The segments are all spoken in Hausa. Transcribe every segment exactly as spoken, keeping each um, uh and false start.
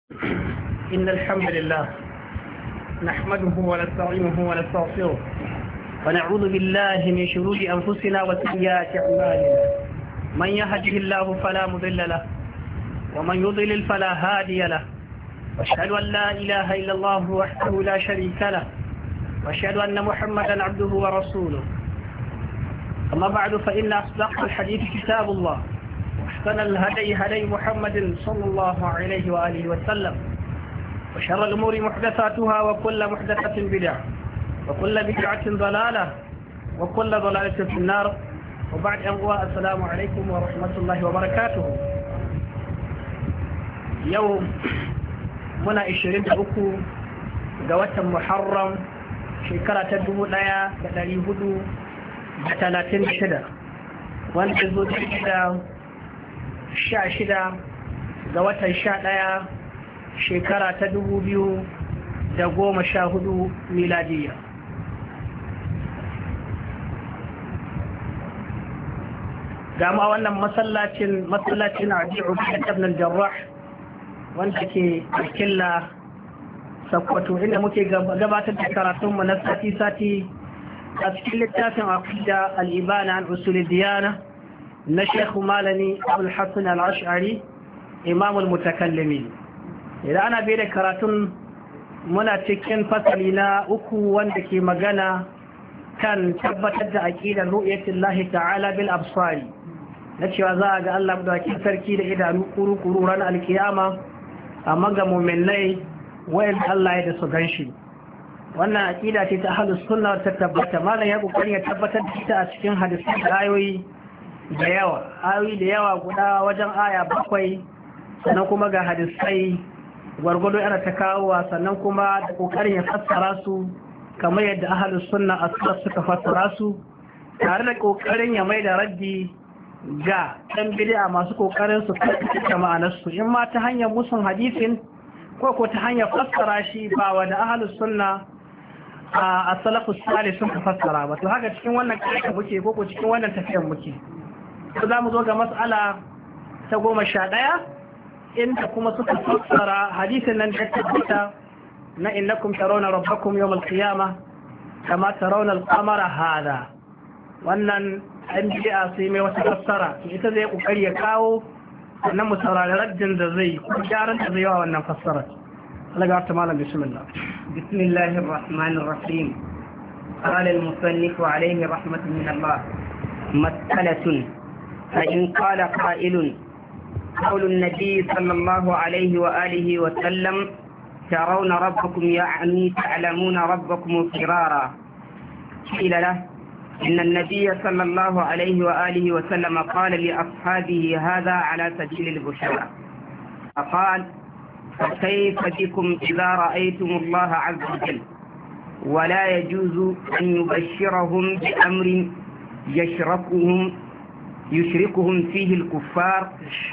إن الحمد لله نحمده ونستعينه ونستغفره ونعوذ بالله من شرور أنفسنا وسيئات أعمالنا من يهده الله فلا مضل له ومن يضلل فلا هادي له وأشهد أن لا إله إلا الله وحده لا شريك له وأشهد أن محمدا عبده ورسوله. أما بعد فإن أصدق الحديث كتاب الله وأحسن الهدي هدي محمد صلى الله عليه وآله وسلم وشر الأمور محدثاتها وكل محدثة بدعة وكل بدعة ضلالة وكل ضلالة في النار. وبعد أنواع السلام عليكم ورحمة الله وبركاته. يوم منا عشرين أكو جوات محرم شكرا تدو ليا بدري هدو بثلاثين شدة وانتظر شدة sha shida ga watan sha ɗaya shekara ta dubu biyu da goma sha hudu miladiya. Gama wannan masallacin masallacin Abu Ubaida ibn al-Jarrah wanda ke Killa Sokoto inda muke gabatar da karatunmu na sati-sati a cikin littafin Aqida al-Ibana an usul diyana na Sheikhu Malami Abul Hassan al-Ash'ari Imamul Mutakallimin. Idan ana bai da karatun muna cikin fasali na uku wanda ke magana kan tabbatar da aqidar ru'yatullahi ta'ala bil absari, na cewa za a ga Allah da sarki da idanu kuru-kuru ran alkiyama amma ga mu'minai wayan Allah ya da su ganshi. Wannan aqida ce ta ahlus sunna ta tabbata. Malam ya kokari ya tabbatar da ita a cikin hadisi da ayoyi da yawa ayoyi da yawa guda wajen aya bakwai, sannan kuma ga hadisai gwargwado yana ta kawowa, sannan kuma da kokarin ya fassara su kamar yadda ahlus sunna as-salaf suka fassara su, tare da kokarin ya mai da raddi ga ɗan bid'a masu kokarin su karkata ma'anar su, in ma ta hanyar musun hadisin ko ko ta hanyar fassara shi ba wa da ahlus sunna a salafus salih sun ka fassara ba. To haka cikin wannan kai muke ko ko cikin wannan tafiyar muke. Za mu zo ga mas'ala ta goma sha ɗaya inda kuma suka fassara hadisin nan da tabbata na innakum tarawna rabbakum yawm al-qiyamah kama tarawna al-qamara hada. Wannan an bid'a sai mai wata fassara, ita zai kokari ya kawo sannan mu saurari raddin da zai ko gyaran da zai yawa wannan fassara. Allah ga ta malam bismillah. Bismillahir rahmanir rahim. Qala al-musannif alayhi rahmatun min Allah. Mas'alatun فإن قال قائل قول النبي صلى الله عليه وآله وسلم ترون ربكم يعني تعلمون ربكم فرارا، قيل له إن النبي صلى الله عليه وآله وسلم قال لأصحابه هذا على سبيل البشرى، فقال فكيف بكم إذا رأيتم الله عز وجل ولا يجوز أن يبشرهم بأمر يشركهم يشركهم فيه الكفار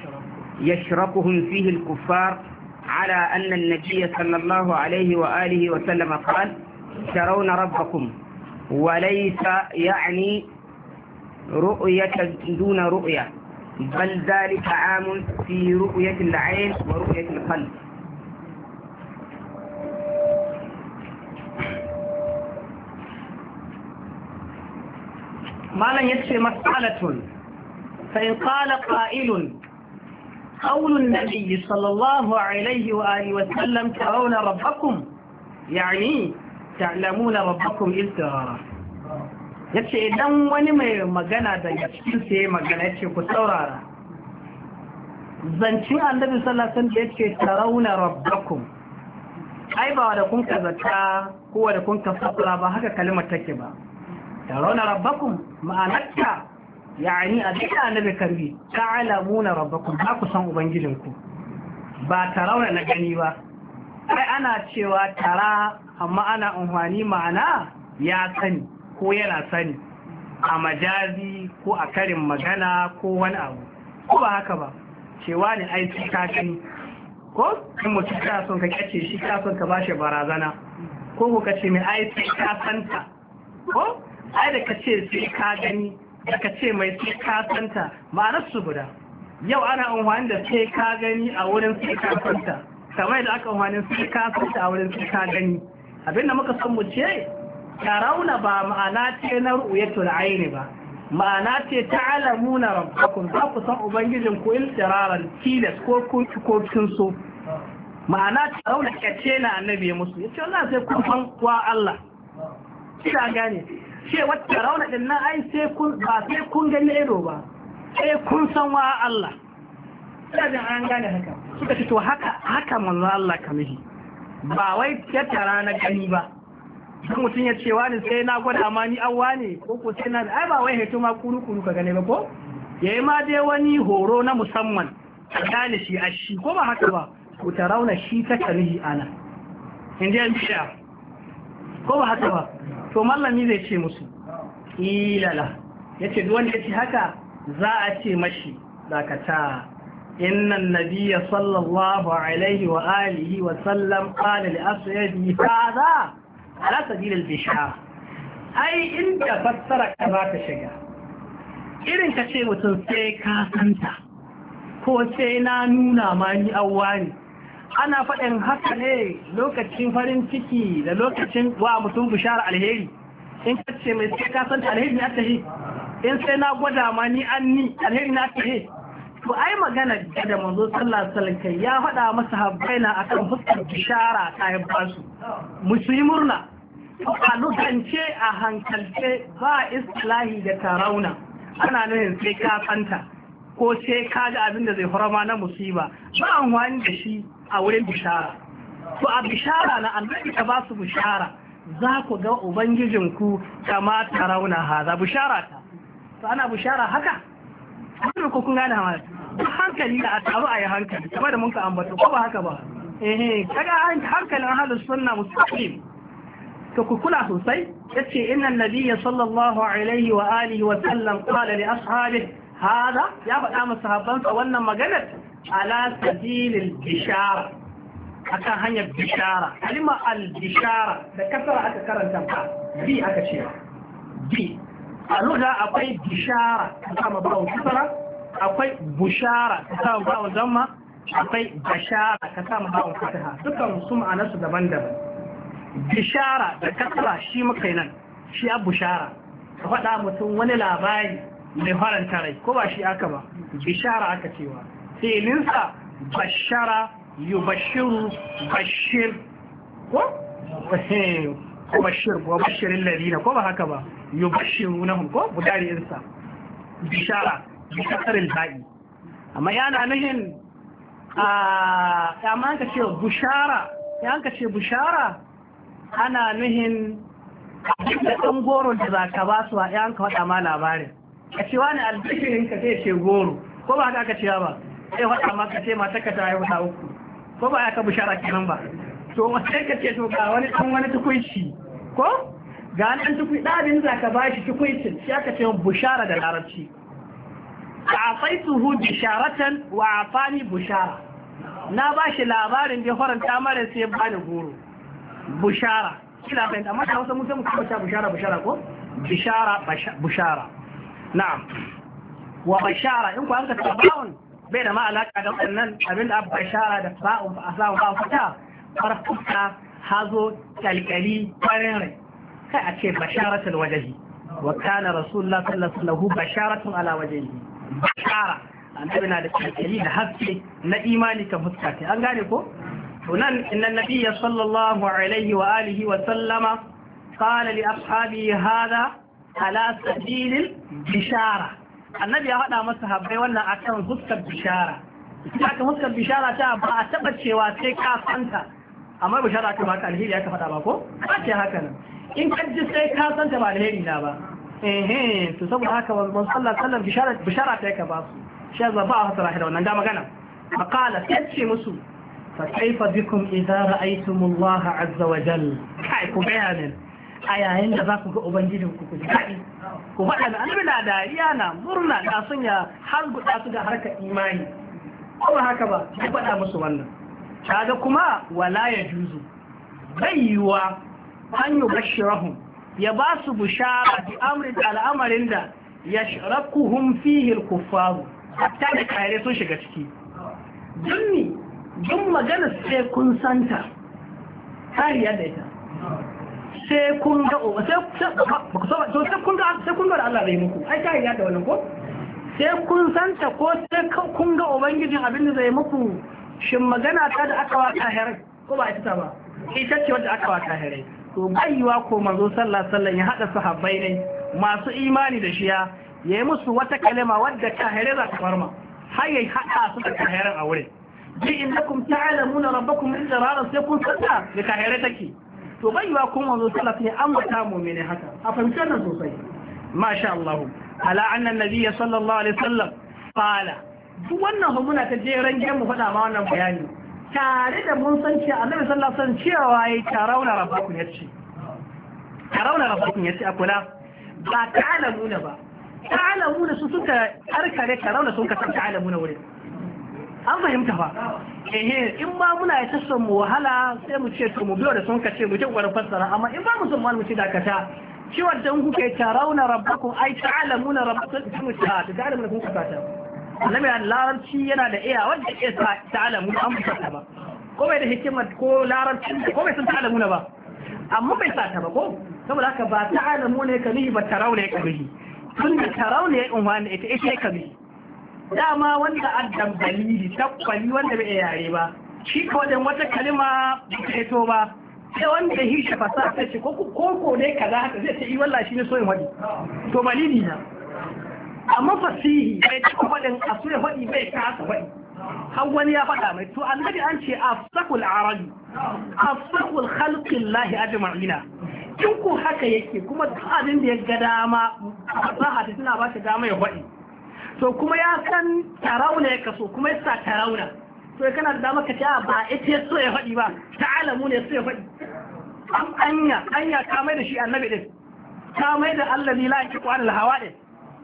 يشركهم فيه الكفار على أن النبي صلى الله عليه وآله وسلم قال ترون ربكم، وليس يعني رؤية دون رؤية، بل ذلك عام في رؤية العين ورؤية القلب. ما لن يكفي مسألة فإن قال قائل قول النبي صلى الله عليه وآله وسلم ترون ربكم يعني تعلمون ربكم إلتغارا. yace idan wani mai magana daga cikin sai magana yace ku saurara zancin annabi sallallahu alaihi wasallam yace tarawna rabbakum, ai ba da kun kazata ko da kun kafara ba haka kalmar take ba. tarawna rabbakum ma'anarta yani a duka annabi karbi ta'lamuna rabbakum, ba ku san ubangijinku, ba tarawna na gani ba. ai ana cewa tara amma ana amfani ma'ana ya sani ko yana sani a majazi ko a karin magana ko wani abu, ko ba haka ba cewa ne ai sai ka gani, ko in mutum ka son ka kace shi ka son ka bashi barazana, ko ko kace mai ai sai ka santa, ko ai da kace sai ka gani da kace mai sai ka santa ma'anar su guda. yau ana amfani da sai ka gani a wurin sai ka santa, kamar da aka wani sai ka fita a wurin sai ka gani abinda muka san mu ce tarawna ba ma'ana ce na ru'yatul aini ba ma'ana ce ta'lamuna rabbakum za ku san ubangijin ku iltiraran tilas ko kun ko kun so ma'ana tarawna kace na annabi musu yace Allah sai kun san wa Allah kina gane ce wata tarawna din nan ai sai kun ba sai kun gani ido ba sai kun san wa Allah sai an gane haka suka ce to haka haka manzo Allah kamihi ba wai tattara na gani ba dan mutun ya ce wani sai na gwada ma ni awwa ne ko ko sai na ai ba wai heto ma kuru kuru ka gane ba ko yayi ma dai wani horo na musamman ka gane shi a shi ko ba haka ba ku tarauna shi ta kamihi ana inda an sha ko ba haka ba to mallami zai ce musu ilala yace duk wanda yace haka za a ce mashi dakata إن النبي صلى الله عليه وآله وسلم قال لأصحابه هذا على سبيل البشارة أي إنت فسرك كما تشجع إذن كشيء وتنسي كاسنتا ko sai na nuna ma ni awwani ana faɗin haka ne lokacin farin ciki da lokacin wa mutum bishara alheri in kace mai sai ka san alheri na tahi in sai na gwada ma ni an ni alheri na tahi to ai magana da manzo sallallahu alaihi wasallam kai ya faɗa masa habbaina akan fuskar bishara ta ya basu musu yi murna a lokance a hankalce ba islahi da tarauna ana nufin sai ka fanta ko sai ka ga abin da zai farama na musiba ba an wani da shi a wurin bishara to a bishara na annabi ta ba su bishara za ku ga ubangijinku kama tarauna haza bishara ta to ana bishara haka kuma ko kun gane hawa hankali da a taru a yi hankali kamar da mun ka ambata ko ba haka ba eh kaga hankalin ahlus sunna mustaqim to ku kula sosai yace inna nabiyya sallallahu alaihi wa alihi wa sallam qala li ashabihi hada ya faɗa masa sahabbansa wannan maganar ala sabilil bishara akan hanyar bishara kalma al bishara da kasara aka karanta ka bi aka ce bi a lura akwai bishara kama bawon kasara akwai bushara ka samu bawon zamma akwai bashara ka samu bawon fataha dukkan su ma'anarsu daban-daban bishara da kasara shi muka nan shi a bushara ka faɗa mutum wani labari mai faranta rai ko ba shi aka ba bishara aka cewa filinsa bashara yubashiru bashir ko ko bashir ko bashirin ladina ko ba haka ba yubashirunahum ko budari insa bishara bishar al-ba'i amma yana nufin a amma ka ce bushara ya ka ce bushara ana nufin da ɗan goron da za ka ba su a yan ka faɗa ma labarin ka ce wani albishirin ka zai ce goro ko ba haka ka ce ba sai faɗa ma ka ce mata ka ta haihu ta uku ko ba ya ka bushara kenan ba to sai ka ce to ga wani ɗan wani tukunci ko ga an tukui ɗabin za ka ba shi tukuicin shi aka ce bushara da larabci a afaituhu bisharatan wa afani bushara na ba shi labarin da faranta mara sai ba ni goro bushara kila fahimta amma ta wasu mutum kuma ta bushara bushara ko bishara bushara na'am wa bashara in ku an ka tabawun bai da ma alaka da wannan abinda abba bashara da ba'un ba a samu ba fita farfuka hazo kalkali farin rai kai a ce basharatul wajhi wa kana rasulullah sallallahu alaihi wasallam basharatun ala wajhihi bashara annabi na da kalkali da haske na imani kan fuskata an gane ko to nan inna nabiyya sallallahu alaihi wa alihi wa sallama qala li ashabi hada ala sabilil bishara annabi ya faɗa masa habbai wannan akan fuskar bishara ita kan fuskar bishara ta ba a taba cewa sai ka fanta amma bishara ta ba ka alheri ya ka faɗa ba ko ba ce haka nan in ka ji sai ka santa ba alheri na ba eh to saboda haka wannan sallallahu alaihi bishara bishara ta ka ba su shi za ba a fasara da wannan da magana maqala sai musu fa kaifa bikum idza ra'aytumullaha azza wa jalla kai ku bayanin a yayin da za ku ga ubangijin ku ku daɗi ku faɗa da annabi na dariya na murna da sun ya har guda su ga harkar imani ko haka ba ku faɗa musu wannan kaga kuma wala ya juzu bai yiwa an yi bashirahum ya ba su bushara bi amrin al'amarin da ya shirakuhum fihi al-kuffaru hatta da kare sun shiga ciki dunni duk magana sai kun santa kariya da ita sai kun ga o sai to sai kun ga sai kun ga Allah zai muku ai kariya da wannan ko sai kun santa ko sai kun ga ubangijin abin da zai muku shin magana ta da aka waka hare ko ba ita ba ita ce wanda aka waka hare to baiwa ko manzo sallallahu alaihi wasallam ya hada sahabbai ne masu imani da shiya yayi musu wata kalma wadda kahire za ta farma har yayi hada su da kahiren a wurin bi innakum ta'lamuna rabbakum inda rana sai kun santa da kahire take to baiwa ko manzo sallallahu alaihi wasallam an wata mu'mini haka a fahimci nan sosai masha Allah ala anna nabiyya sallallahu alaihi wasallam qala duk wannan muna ta jeran gemu faɗa ma wannan bayani tare da mun san cewa annabi sallallahu alaihi wasallam cewa yayi tarawna rabbakum yace tarawna rabbakum yace akula ba ta'lamuna ba ta'lamuna su suka karkare tarawna sun ka ta'lamuna wurin an fahimta fa eh in ba muna ya tassa mu wahala sai mu ce to mu biyo da sun ka ce mu ce gwarin fassara amma in ba mu san mu ce dakata cewa dan kuka tarawna rabbakum ai ta'lamuna rabbakum mu ta ta'lamuna kun ka ta annabi larabci yana da iya wanda ke ta'alamu an fata ba ko bai da hikimar ko larabci ko bai san ta'alamu na ba amma bai sa ta ba ko saboda haka ba ta'alamu ne ka nihi ba tarau ne ka nihi tun da tarau ne in wani ita ita ka nihi dama wanda addan balidi tabbali wanda bai yare ba shi ko wajen wata kalima ba ta to ba sai wanda hi shi fasaha ta ce ko ko dai kaza haka zai ce i wallahi shi ne so in wadi to balidi na amma fasihi bai taɓa faɗin a su ya faɗi bai kasa faɗi har wani ya faɗa mai to annabi an ce afsakul arabi afsakul khalqin lahi ajma'ina in ko haka yake kuma duk abin da ya ga dama fasaha ta tana ba shi dama ya faɗi to kuma ya san tarauna ya kaso kuma ya sa tarauna to kana da dama ka ce ba ita ya so ya faɗi ba ta'alamu ne so ya faɗi an anya anya ka mai da shi annabi din ka mai da allazi la yaqiqu anil hawa din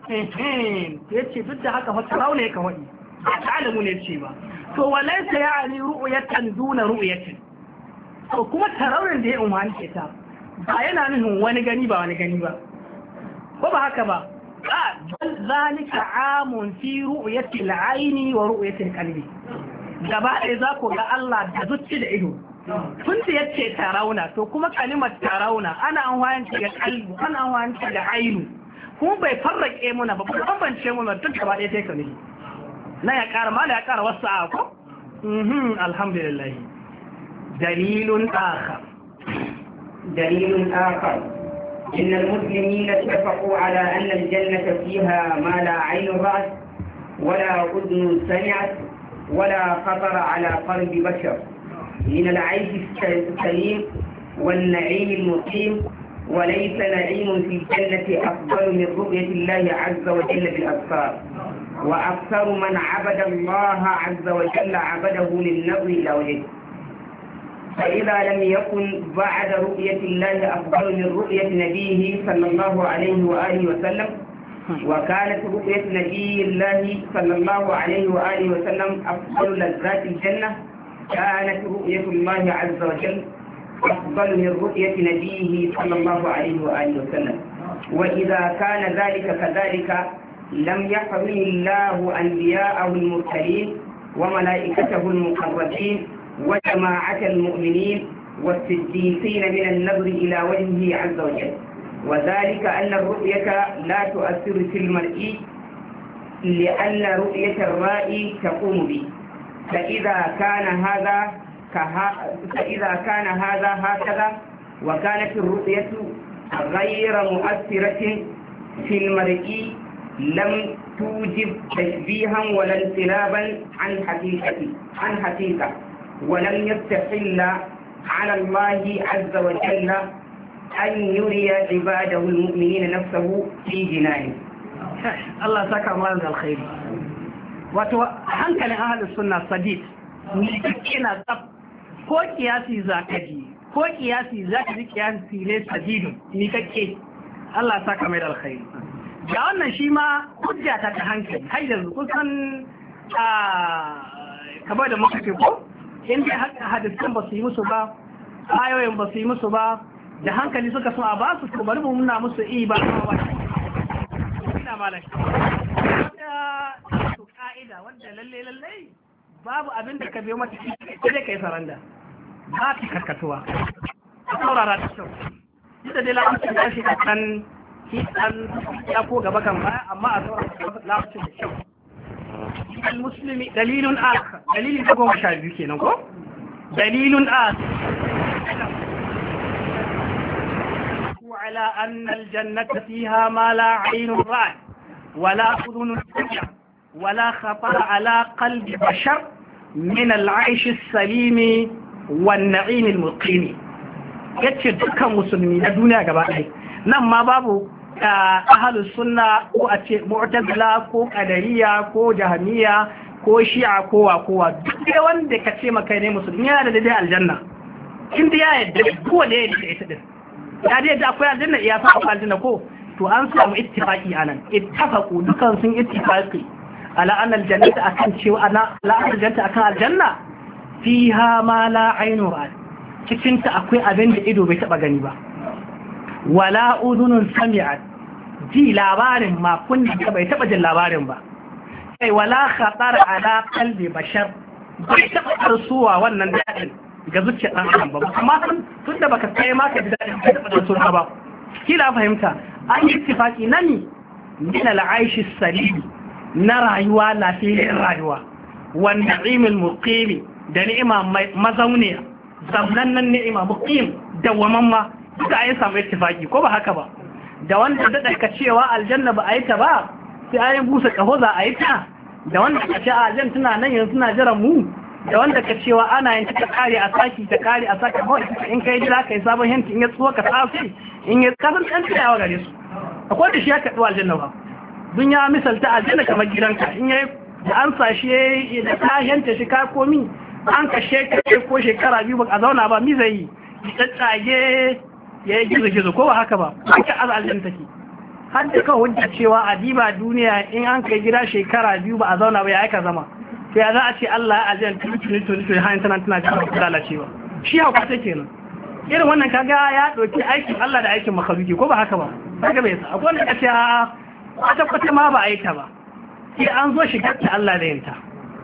ya ce duk da haka wata raune ka waɗi a ta'alamu ne ce ba to walaisa ya ani ru'uyatan duna ru'uyatin to kuma taraunin da ya umarni ke ta ba yana nufin wani gani ba wani gani ba ko ba haka ba a zalika amun fi ru'uyati al-aini wa ru'uyati al-qalbi gaba ɗaya za ku ga Allah da zuci da ido tun da yace tarauna to kuma kalimar tarauna ana amfani da qalbi ana amfani da ainu kuma bai farrake muna ba kuma bambance muna duk gaba ɗaya sai ka ne na ya ƙara mala ya ƙara wasu a ko mhm alhamdulillah dalilun akhar dalilun akhar إن المسلمين اتفقوا على أن الجنة فيها ما لا عين رأت ولا أذن سمعت ولا خطر على قلب بشر من العيش السليم والنعيم المقيم وليس نعيم في الجنة أفضل من رؤية الله عز وجل بالأبصار وأكثر من عبد الله عز وجل عبده للنظر إلى وجهه فإذا لم يكن بعد رؤية الله أفضل من رؤية نبيه صلى الله عليه وآله وسلم وكانت رؤية نبي الله صلى الله عليه وآله وسلم أفضل لذات الجنة كانت رؤية الله عز وجل أفضل من رؤية نبيه صلى الله عليه وآله وسلم وإذا كان ذلك كذلك لم يحرم الله أنبياءه المرسلين وملائكته المقربين وجماعة المؤمنين والصديقين من النظر إلى وجهه عز وجل وذلك أن الرؤية لا تؤثر في المرء لأن رؤية الرائي تقوم به فإذا كان هذا فإذا كان هذا هكذا وكانت الرؤية غير مؤثرة في المرء لم توجب تشبيها ولا انقلابا عن حقيقة عن حقيقة ولم يستحل على الله عز وجل أن يري عباده المؤمنين نفسه في جنانه. الله سكر مالنا الخير. وهنكل أهل السنة صديق مشكلة ko kiyasi za ka ji ko kiyasi za ka ji kiyasi ne sadidun ni kake Allah ya saka mai da alkhairi ga wannan shi ma hujja ta ta hankali har yanzu kusan a kamar da muka ce ko in dai haka hadisan ba su yi musu ba ayoyin ba su yi musu ba da hankali suka so a ba su to bari mu nuna musu i ba ba ina malaka da su ka'ida wanda lalle lalle babu abin da ka biyo mata sai dai kai saranda ba ka karkatuwa a saurara ta kyau duk da dai la'amcin da shi kan an ya ko gaba kan baya amma a saurara la'amcin da kyau al-muslimi dalilun akhar dalilin da goma sha biyu kenan ko dalilun akhar على أن الجنة فيها ما لا عين رأت ولا أذن سمعت ولا خطر على قلب بشر من العيش السليم والنعيم المقيم yace dukkan musulmi na duniya gaba ɗaya nan ma babu ahlus sunna ko a ce mu'tazila ko qadariya ko jahmiya ko shi'a ko wa kowa duk wanda ka ce maka ne musulmi yana da dai aljanna inda ya yadda ko da yadda ita din ya dai da akwai aljanna iya fa akwai aljanna ko to an samu ittifaqi anan ittafaqu dukan sun ittifaqi ala anna aljannata akan cewa ana la aljannata akan aljanna fiha ma la aynu ra'at cikin ta akwai abin da ido bai taba gani ba wala udhunun sami'at ji labarin ma kunni bai taba jin labarin ba kai wala khatara ala qalbi bashar bai taba arsuwa wannan dadin ga zuciyar ɗan adam ba amma tun da baka kai ma ka ji daɗin ka taɓa da suna ba kila fahimta an yi ittifaqi nani min al-aish as-salim na rayuwa lafiyar rayuwa wan na'im al-muqim da ni'ima mazauniya zamnan ni'ima muqim dawaman ma duka ayi samu ittifaqi ko ba haka ba da wanda da ka cewa aljanna ba a yi ta ba sai ayin busa kaho za a yi ta da wanda ka ce aljanna tana nan yanzu tana jiran mu da wanda ka cewa ana yin ta kare a saki ta kare a saki kawai in kai jira kai sabon hinti in ya tsuwa ka tsafi in ya kasan ɗan tsayawa gare su akwai da shi ya kaɗu aljanna ba dun ya misalta aljanna kamar gidanka in ya da an sashe da ta yanta shi ka komi an kashe ka ko shekara biyu ba a zauna ba mi zai yi tsatsage ya yi gizo gizo ko ba haka ba haka az aljanna take har da kawai hujja cewa a diba duniya in an kai gida shekara biyu ba a zauna ba ya aika zama to ya za a ce Allah ya ajiyar tuni tuni tuni tuni hanyar tana tana cikin lalacewa shi hauka ta kenan irin wannan kaga ya ɗauki aikin Allah da aikin makaluki ko ba haka ba kaga bai sa akwai wanda ya ce a kwata kwata ma ba a yi ta ba sai an zo shigar ta Allah da yinta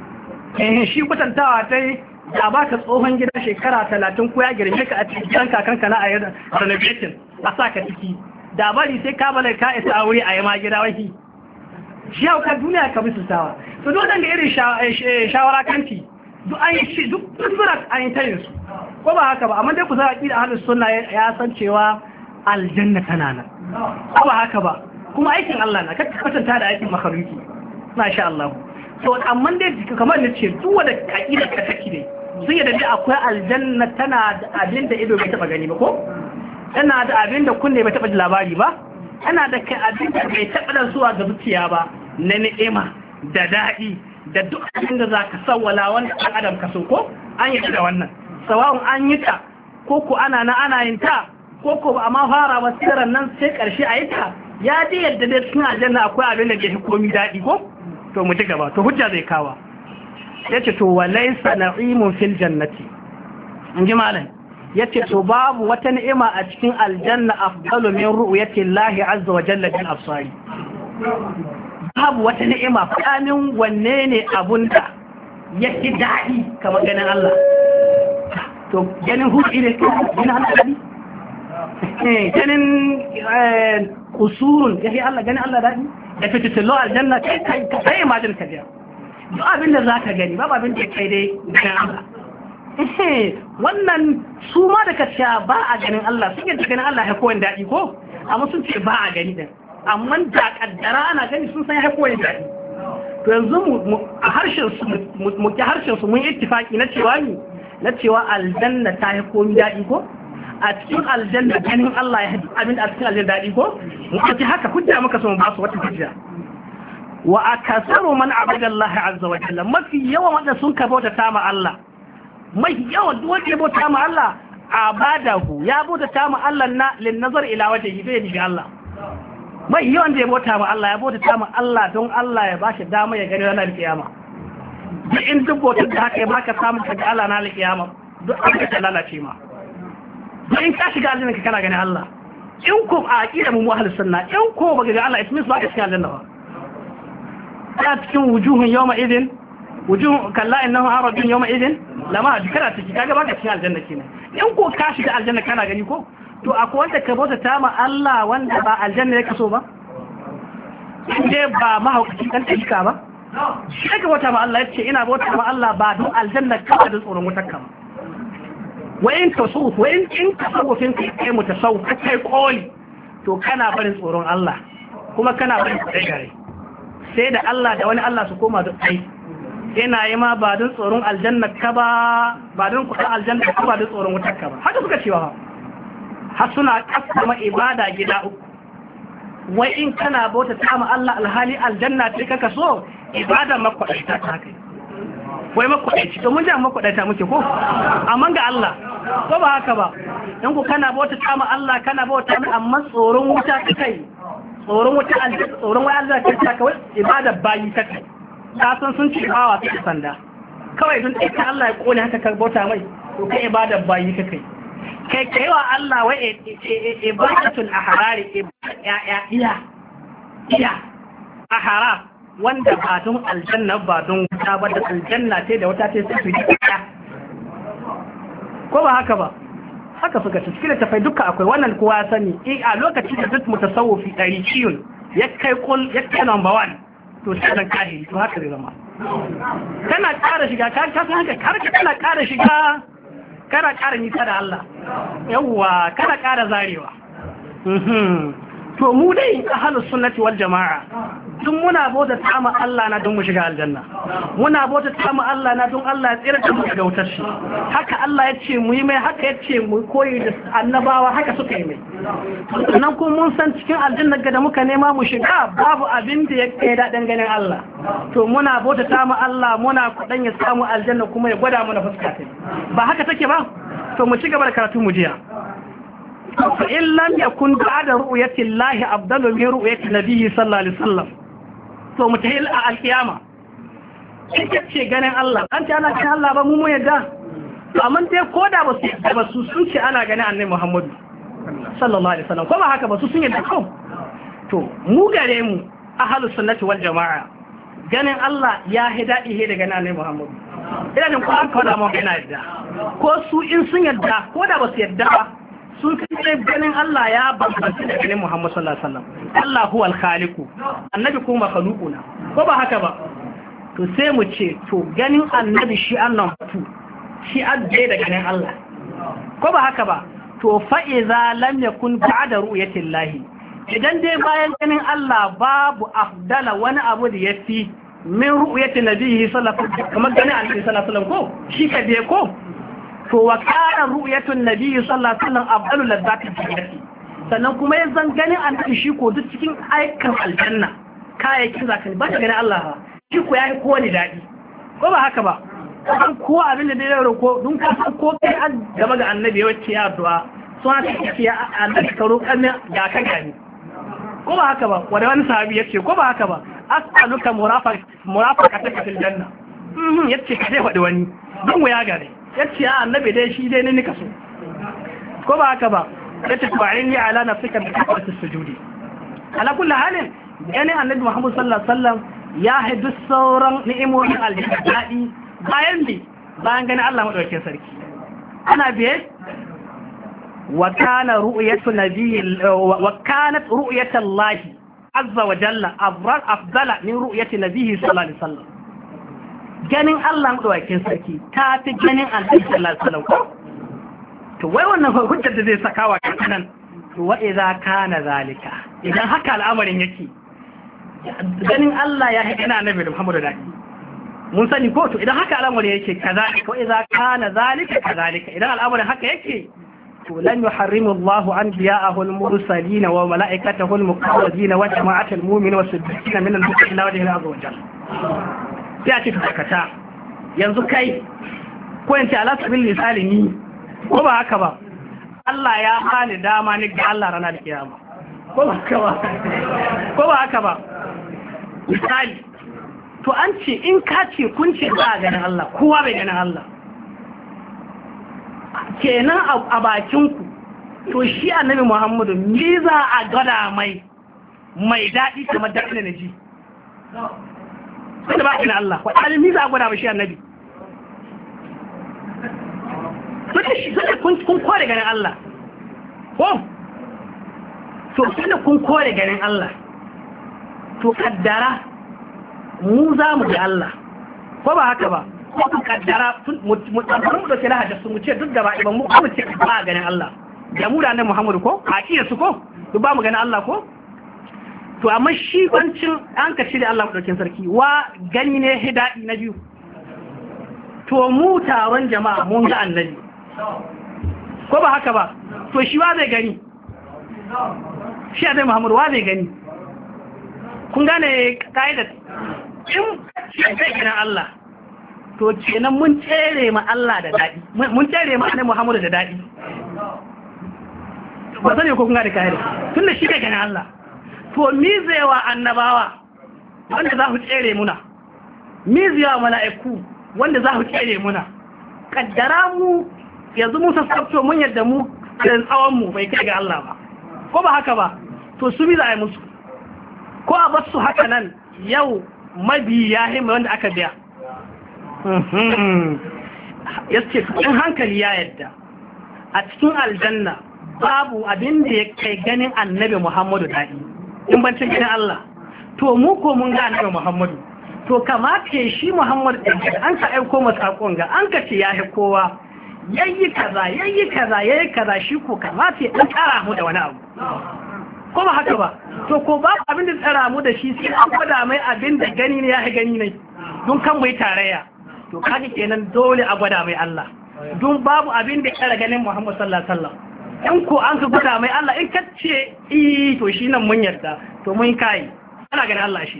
eh shi kwatantawa ta yi da ba ka tsohon gida shekara talatin ko ya girme ka a cikin kakanka na a yi renovation a sa ka ciki da bari sai ka bala ka isa aure a yi ma gida wahi shi hauka duniya ka misaltawa to duk wanda irin shawara kanti duk an yi shi duk suna an yi tayin su ko ba haka ba amma dai ku sa aqida ahlus sunna ya san cewa aljanna tana nan ko ba haka ba kuma aikin Allah na kaka kwatanta da aikin makhluki masha Allah to amma dai kamar ne ce duk wanda aqida ka take dai sun yadda dai akwai aljanna tana da abin da ido bai taba gani ba ko tana da abin da kunne bai taba labari ba ana da kai abin da bai taba da zuwa ga zuciya ba na ni'ima da daɗi da duk abin da za ka sawwala wanda ɗan adam ka so ko an yi da wannan sawa'un an yi ta ko ko ana na ana yin ta ko ko ba a ma fara ba siran nan sai ƙarshe a yi ta ya ji yadda dai cikin aljanna akwai abin da ke fi komi daɗi ko to mu ci gaba to hujja zai kawa ya ce to walaysa na'imun fil jannati in ji malam ya ce to babu wata ni'ima a cikin aljanna afdalu min ru'yati Allah azza wa jalla bil absari babu wata ni'ima fadamin wanne ne abun da yake daɗi kamar ganin Allah to ganin hudu ne ganin Allah daɗi ganin kusurun yake Allah ganin Allah daɗi da fititullo aljanna kai kai kai imajin ka biya duk abin da zaka gani babu abin da kai dai ganin Allah wannan su ma da kaciya ba a ganin Allah sun yadda ganin Allah ya kowane daɗi ko amma sun ce ba a gani din amma da kaddara ana gani sun san ya kowane daɗi to yanzu a harshen su mu ki harshen su mun ittifaki na cewa ni na cewa aljanna ta yi komi daɗi ko a cikin aljanna ganin Allah ya haɗu abin a cikin aljanna daɗi ko mu kace haka hujja muka so mu ba su wata hujja wa akasaru man abada Allah azza wa jalla mafi yawan wanda sun kabauta ta ma Allah mai yawan duk wanda ya bauta ma Allah abadahu ya bauta ta ma Allah na lin nazar ila wajhihi bai diga Allah mai yawan da ya bauta ma Allah ya bauta ta ma Allah don Allah ya bashi dama ya gani ranar kiyama duk in duk bautar da haka ya baka samu ka ga Allah na kiyama duk an ka lalace ma duk in ka shiga aljanna ka kana gani Allah in ko a aqida mu ahlus sunna in ko baka ga Allah ismin ba ka shiga aljanna ba ta cikin wujuhun yawma idin wujuh kalla innahu arabun yawma idin lama kana ciki kaga baka cikin aljanna kenan in ko ka shiga aljanna kana gani ko to akwai wanda ka bauta ta ma Allah wanda ba aljanna yake so ba inde ba mahaukaci dan tsika ba shi ka bauta ma Allah yace ina bauta ma Allah ba don aljanna ka da tsoron wutar ka wa in tasawuf wa in in tasawufin kai mutasawuf kai koli to kana barin tsoron Allah kuma kana barin kai gare sai da Allah da wani Allah su koma duk kai ina yi ma ba don tsoron aljanna ka ba ba don kudin aljanna ka ba don tsoron wutar ka ba haka suka cewa har suna kasama ibada gida uku wai in kana bauta ta ma Allah alhali aljanna ce kaka so ibada makwaɗaita ta kai wai makwaɗaici to mun ji makwaɗaita muke ko amma ga Allah ko ba haka ba in ku kana bauta ta ma Allah kana bauta ma amma tsoron wuta ta kai tsoron wuta aljanna tsoron wai Allah ta kai ibada bayi ta kai ka san sun ci bawa ta sanda kawai don ɗaya Allah ya kone haka ka bauta mai to kai ibada bayi ka kai kai kai wa Allah wai ibadatul ahrari ya iya iya ahara wanda ba don aljanna ba don wuta ba da aljanna ce da wata ce sai su yi ko ba haka ba haka suka ci cikin tafai duka akwai wannan kowa sani a lokacin da duk mutasawwifi ɗari ciyun ya kai kul ya kai number one to sai dan kahiri to haka zai zama kana ƙara shiga ka san haka karka kana ƙara shiga kana ƙara nisa da Allah yawwa kana ƙara zarewa to mu dai ahlus sunnati wal jamaa tun muna bauta ta ma Allah na don mu shiga aljanna muna bauta ta ma Allah na don Allah ya tsira da mu daga wutar shi haka Allah ya ce mu yi mai haka ya ce mu koyi da annabawa haka suka yi mai sannan kuma mun san cikin aljanna ga da muka nema mu shiga babu abin da ya kai daɗin ganin Allah to muna bauta ta ma Allah muna kuɗan ya samu aljanna kuma ya gwada mana fuska ta ba haka take ba to mu ci gaba da karatu mu jiya fa in lam yakun ba'da ru'yati Allah afdalu min ru'yati nabiyyi sallallahu alaihi wasallam to mu tahil a alkiyama kike ce ganin Allah an ce ana ganin Allah ba mu mu yadda amma dai koda ba su ba su sun ce ana ganin annabi Muhammadu sallallahu alaihi wasallam ko ba haka ba su sun yadda ko to mu gare mu ahlus sunnati wal jamaa ganin Allah ya hidadi he daga annabi Muhammadu idan ko an kawo mu gana yadda ko su in sun yadda koda ba su yadda ba sun kai ganin Allah ya bambanta da ganin Muhammad sallallahu alaihi wasallam Allah huwal khaliqu annabi kuma makhluquna ko ba haka ba to sai mu ce to ganin annabi shi annan fatu shi adde da ganin Allah ko ba haka ba to fa idza lam yakun ba'da ru'yati Allah idan dai bayan ganin Allah babu afdala wani abu da yafi min ru'yati nabiyyi sallallahu alaihi wasallam kamar ganin annabi sallallahu alaihi wasallam ko shi ka je ko to wa kana ru'yatun nabiy sallallahu alaihi wasallam afdalu ladzatil jannati sannan kuma ya zan ganin annabi shi ko duk cikin aikan aljanna kayayyakin zakani ba ta ganin Allah ba shi ko yayi ko ni dadi ko ba haka ba dan ko abin da dai yaro ko dun ka san ko kai an gaba ga annabi wacce ya addu'a so haka yake ya annabi ka roƙan ga ka gani ko ba haka ba wanda wani sahabi yace ko ba haka ba as'aluka murafaq murafaqataka fil janna mhm yace ka dai wadi wani don ya gare yace a annabi dai shi dai ne nika so ko ba haka ba yace fa'in ya ala nafsika bi kasrati sujudi ala kulli halin yani annabi Muhammad sallallahu alaihi wasallam ya hadu sauran ni'imomin aljanna bayan bi bayan gani Allah madaukakin sarki ana biye wa kana ru'yatu nabiyyi wa kanat ru'yatu Allah azza wa jalla afdala min ru'yati nabiyyi sallallahu alaihi wasallam ganin Allah maɗaukakin sarki ta fi ganin annabi sallallahu alaihi wasallam to wai wannan hujjar da zai saka wa kanan to wa idza kana zalika idan haka al'amarin yake ganin Allah ya hada annabi Muhammadu da mun sani ko to idan haka al'amarin yake kazalika wa idza kana zalika kazalika idan al'amarin haka yake to lan yuharrimu Allahu anbiya'ahu al-mursalin wa mala'ikatahu al-muqarrabin wa jama'atul mu'minin wa siddiqina min al-muttaqin wa jalla azza wa jalla sai a ce ta dakata yanzu kai ko yanci alasabin misali ni ko ba haka ba Allah ya bani dama ni ga Allah ranar da kiyama ko ba haka ba ko ba haka ba misali to an ce in ka ce kun ce za a ganin Allah kowa bai ganin Allah kenan a bakinku to shi annabi Muhammadu me za a gada mai mai daɗi kamar daɗi da ji wanda ba ganin Allah wa alimi za a gwada mashi annabi kun kun kore ganin Allah ko to tunda kun kore ganin Allah to kaddara mu za mu ga Allah ko ba haka ba ko ku kaddara mu mu da kira hadisi mu ce duk da ba mu ko mu ce ba ganin Allah da mu da annabi Muhammad ko hakiyar su ko duk ba mu ganin Allah ko to amma shi bancin an ka shirya Allah madaukin sarki wa gani ne hidai na biyu to mu taron jama'a mun ga annabi ko ba haka ba to shi wa zai gani shi annabi Muhammad wa zai gani kun gane kaidar in zai gina Allah to kenan mun tsere ma Allah da dadi mun tsere ma annabi Muhammad da dadi ba sani ko kun gane kaidar tunda shi ne gina Allah to mizewa annabawa wanda za ku tsere muna mizewa mala'iku wanda za ku tsere muna kaddara mu yanzu mun sassabto mun yadda mu da tsawon mu bai kai ga Allah ba ko ba haka ba to su miza ai musu ko a basu haka nan yau mabi ya himma wanda aka biya yace in hankali ya yadda a cikin aljanna babu abin da ya kai ganin annabi Muhammadu dadi in bancin gidan Allah to mu ko mun ga annabi Muhammadu to kamata shi Muhammadu din an ka aiko masa sakon ga an ka ce yayi kowa yayi kaza yayi kaza yayi kaza shi ko kamata ya dan tsara mu da wani abu ko ba haka ba to ko ba abin da tsara mu da shi sai an gwada mai abin da gani ne yayi gani ne don kan mai tarayya to kaga kenan dole a gwada mai Allah don babu abin da ya ganin Muhammadu sallallahu alaihi wasallam in ko an ka gwada mai Allah in kace i to shi nan mun yarda to mun kai ana ganin Allah shi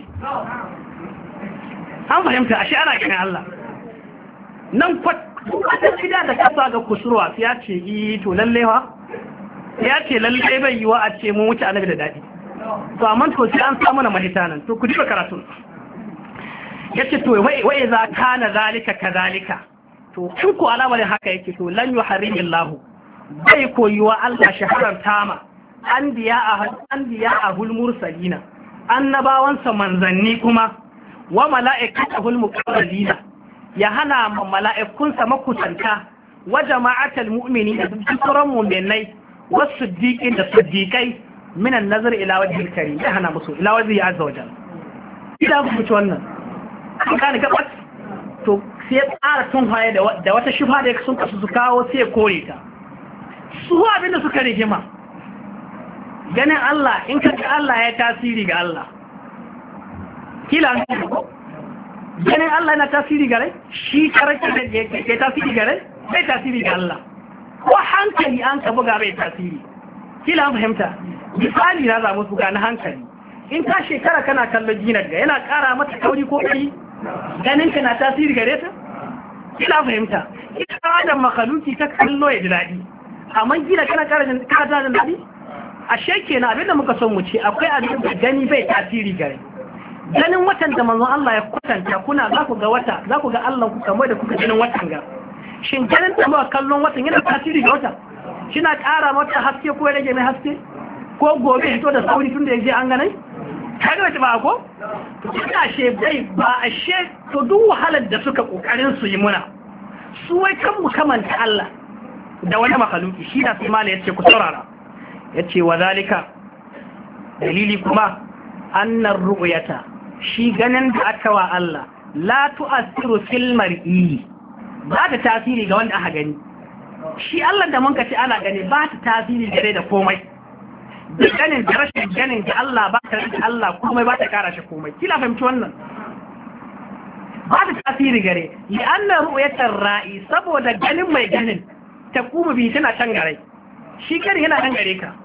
an fahimta ashe ana ganin Allah nan kwata gida da kasa ga kusurwa ya ce i to lalle wa ya ce lalle bai yiwa a ce mun wuce annabi da dadi to amma to sai an samu na mahita nan to ku ji karatu yace to wai wai za kana zalika kazalika to in ko alamar haka yake to lan yuharrimillahu bai koyuwa Allah shaharar tama an biya a hulmur salina annabawansa manzanni kuma wa mala'ikata hulmur ƙararrina ya hana mala'ikunsa makusanta wa jama'atal mu'mini da dukkan mu'minai wasu siddiƙin da siddiƙai minan nazar ila wajhil karim ya hana musu ila wajhi azza wa jalla idan ku mutu wannan an gane gabas to sai tsara tun haye da wata shubha da sun kasu su kawo sai kore ta su abinda suka rigima ganin Allah in ka Allah ya tasiri ga Allah kila ganin Allah yana tasiri ga rai shi karanta da ke tasiri ga rai bai tasiri ga Allah ko hankali an ka buga bai tasiri kila an fahimta misali na za mu buga na hankali in ka shekara kana kallon jinar ga yana kara mata kauri ko kari ganin ka na tasiri gare ta kila fahimta ita adam makaluki ta kallo ya ji daɗi amma gina kana kara jin kaza da dadi ashe kenan abinda muka son mu ce akwai abin da gani bai tasiri gare ganin watan da manzon Allah ya kwatanta kuna za ku ga wata za ku ga Allah ku kamar da kuka ganin watan ga shin ganin da muka kallon watan yana tasiri ga wata kina ƙara mata haske ko rage mai haske ko gobe hito da sauri tun da yaje an ganai kaga wata ba ko to kina she bai ba ashe to duk wahalar da suka kokarin su yi muna su wai kan mu kamanta Allah da wani makaluki shi da simala yace ku saurara yace wa zalika dalili kuma annar ru'yata shi ganin da aka wa Allah la tu'assiru fil mar'i ba ta tasiri ga wanda aka gani shi Allah da mun kace ana gani ba ta tasiri gare da komai da ganin da rashin ganin da Allah ba ta da Allah komai ba ta kara shi komai kila fahimci wannan ba ta tasiri gare li anna ru'yatar ra'i saboda ganin mai ganin ta kuma bi tana can gare shi kare yana nan gare ka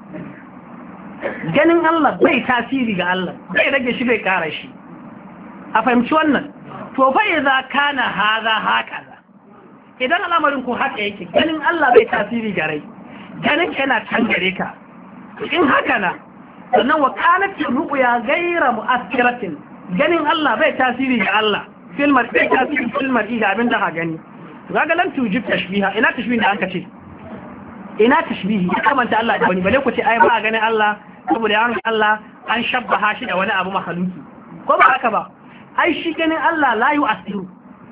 ganin Allah bai tasiri ga Allah bai rage shi bai kara shi a fahimci wannan to fa idza kana hadha hakaza idan al'amarin ku haka yake ganin Allah bai tasiri gare ganin yana can gare ka in haka na sannan wa kanat ru'ya ghayra mu'assiratin ganin Allah bai tasiri ga Allah filmar bai tasiri filmar ga abin da ka gani kaga lan tujib tashbiha ina tashbihin da aka ce ina tashbihi ya kamanta Allah da wani bale ku ce ai ba ganin Allah saboda yaron Allah an shabbaha shi da wani abu makhluki ko ba haka ba ai shi ganin Allah la yu'athiru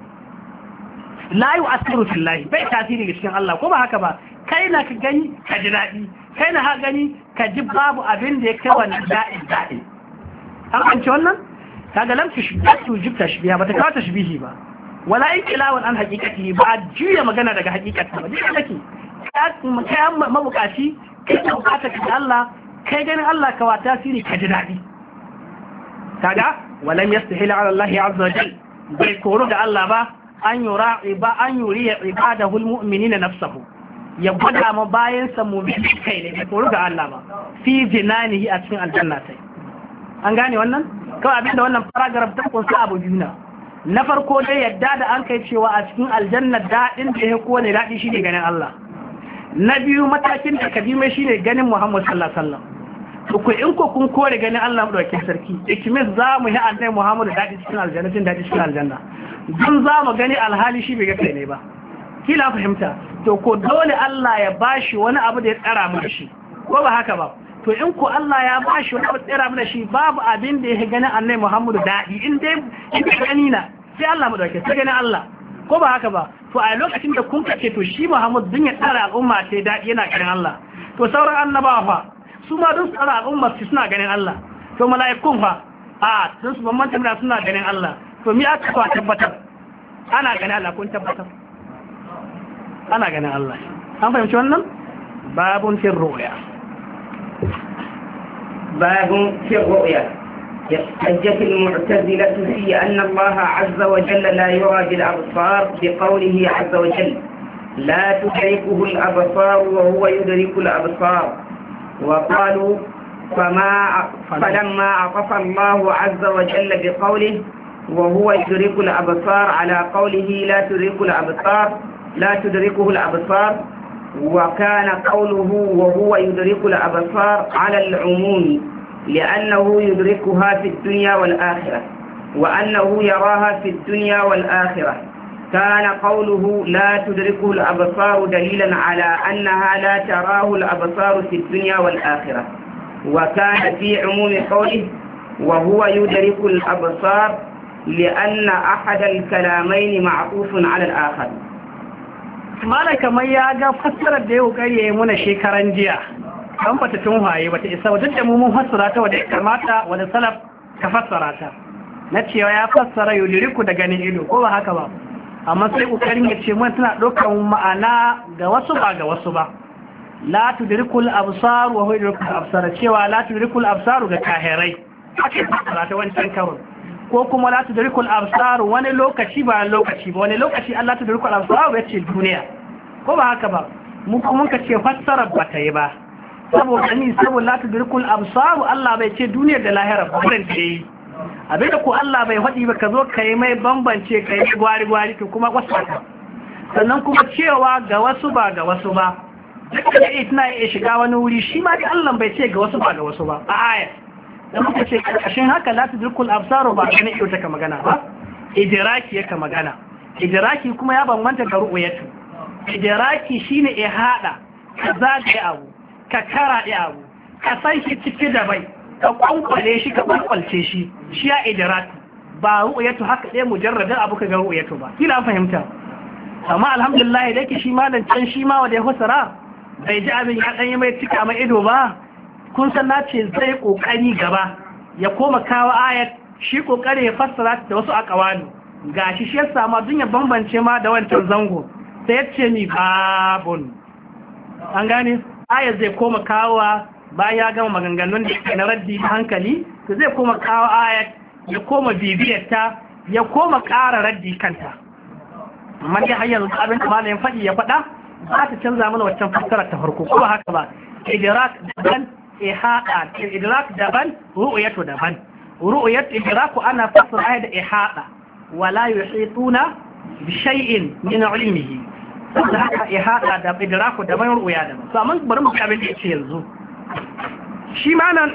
la yu'athiru fillahi bai tasiri ga cikin Allah ko ba haka ba kai na ka gani ka ji daɗi kai na ha gani ka ji babu abin da ya kai wannan daɗin daɗi an kance wannan kaga lam tushbihatu jibta shbiha bata kawo tashbihi ba wala inqilawan an haqiqati ba juya magana daga haqiqati ba dai take kai mabukaci kai ka bukata ka Allah kai ganin Allah ka wa tasiri ka ji daɗi kaga walam yastahil ala Allah azza wa jalla bai koru da Allah ba an yura ba an yuri ibadahu almu'minina nafsuhu ya gwada ma bayan sa mu'min kai ne bai koru da Allah ba fi jinanihi a cikin aljanna sai an gane wannan kawai abinda wannan paragraph ta kunsa abu biyu na farko dai yadda da an kai cewa a cikin aljanna daɗin da ya kowane daɗi shine ganin Allah na biyu matakin da kadime shine ganin Muhammad sallallahu alaihi wasallam to ko in ko kun kore ganin Allah mu dauke sarki ikimis za mu yi annabi Muhammad daɗi cikin aljanna tin daɗi cikin aljanna dun za mu gani alhali shi bai ga kai ne ba kila fahimta to ko dole Allah ya bashi wani abu da ya tsara mu shi ko ba haka ba to in ko Allah ya bashi wani abu da ya tsara mu da shi babu abin da ya gani annabi Muhammad daɗi in dai in gani na sai Allah mu dauke sai gani Allah ko ba haka ba to a lokacin da kun kace to shi Muhammad dun ya tsara al'umma sai daɗi yana ganin Allah to sauran annabawa fa su ma dun tsara al'umma su suna ganin Allah to mala'ikun fa a dun su bambanta da suna ganin Allah to mi aka so tabbatar ana ganin Allah kun tabbatar ana ganin Allah an fahimci wannan babun fil ru'ya babun fil ru'ya حجة المعتزلة في أن الله عز وجل لا يرى بالأبصار بقوله عز وجل لا تدركه الأبصار وهو يدرك الأبصار وقالوا فما فلما عطف الله عز وجل بقوله وهو يدرك الأبصار على قوله لا تدرك الأبصار لا تدركه الأبصار وكان قوله وهو يدرك الأبصار على العموم لأنه يدركها في الدنيا والآخرة وأنه يراها في الدنيا والآخرة كان قوله لا تدركه الأبصار دليلا على أنها لا تراه الأبصار في الدنيا والآخرة وكان في عموم قوله وهو يدرك الأبصار لأن أحد الكلامين معطوف على الآخر mala kamar ya ga fassarar da ya kokari ya yi muna shekaran jiya an bata tun haye bata isa wajen da mu mun fassara ta wadda ya kamata wadda salaf ka fassara ta na cewa ya fassara yudiriku da ganin ido ko ba haka ba amma sai kokarin ya ce mun tana ɗaukar ma'ana ga wasu ba ga wasu ba la tudrikul absar wa huwa yudrikul absar cewa la tudrikul absar ga kahirai ake fassara ta wancan karo ko kuma la tudrikul absar wani lokaci ba lokaci ba wani lokaci Allah tudrikul absar ya ce duniya ko ba haka ba mu kuma ka ce fassara ba ta yi ba saboda ni saboda la tudrikul absar Allah bai ce duniya da lahira ba wurin da yi abinda ko Allah bai faɗi ba ka zo ka yi mai bambance ka yi gwari gwari to kuma wasaka sannan kuma cewa ga wasu ba ga wasu ba duka da ita ya shiga wani wuri shi ma da Allah bai ce ga wasu ba ga wasu ba a aya da muka ce karkashin haka la tudrikul absar ba ganin ido take magana ba idraki yake magana idraki kuma ya bambanta da ru'yatu idraki shine ya hada ka zagaye abu ka karaɗe abu ka san shi ciki da bai ka kwankwale shi ka kwankwalce shi shi ya idraki ba ru'yatu haka ɗaya mujarradin abu ka ga ru'yatu ba kila fahimta amma alhamdulillah da yake shi ma dan can shi ma wanda ya fasara bai ji abin ya ɗanyi mai cika mai ido ba kun san na ce zai kokari gaba ya koma kawo ayat shi kokari ya fassara da wasu akawalu gashi shi ya sama dun ya bambance ma da wancan zango sai ya ce ni babun an gane ayat zai koma kawo bayan ya gama maganganun da ke na raddi hankali to zai koma kawo ayat ya koma bibiyar ta ya koma ƙara raddi kanta amma dai har yanzu abin da malamin faɗi ya faɗa za ta canza mana waccan fassara ta farko ko ba haka ba idrak daban ihada idrak daban ru'yatu daban ru'yat idraku ana fassara ayat ihada wala yuhituna bi shay'in min ilmihi saboda haka ihada da idraku daban ru'ya daban to amma bari mu kabin da yake yanzu shi ma nan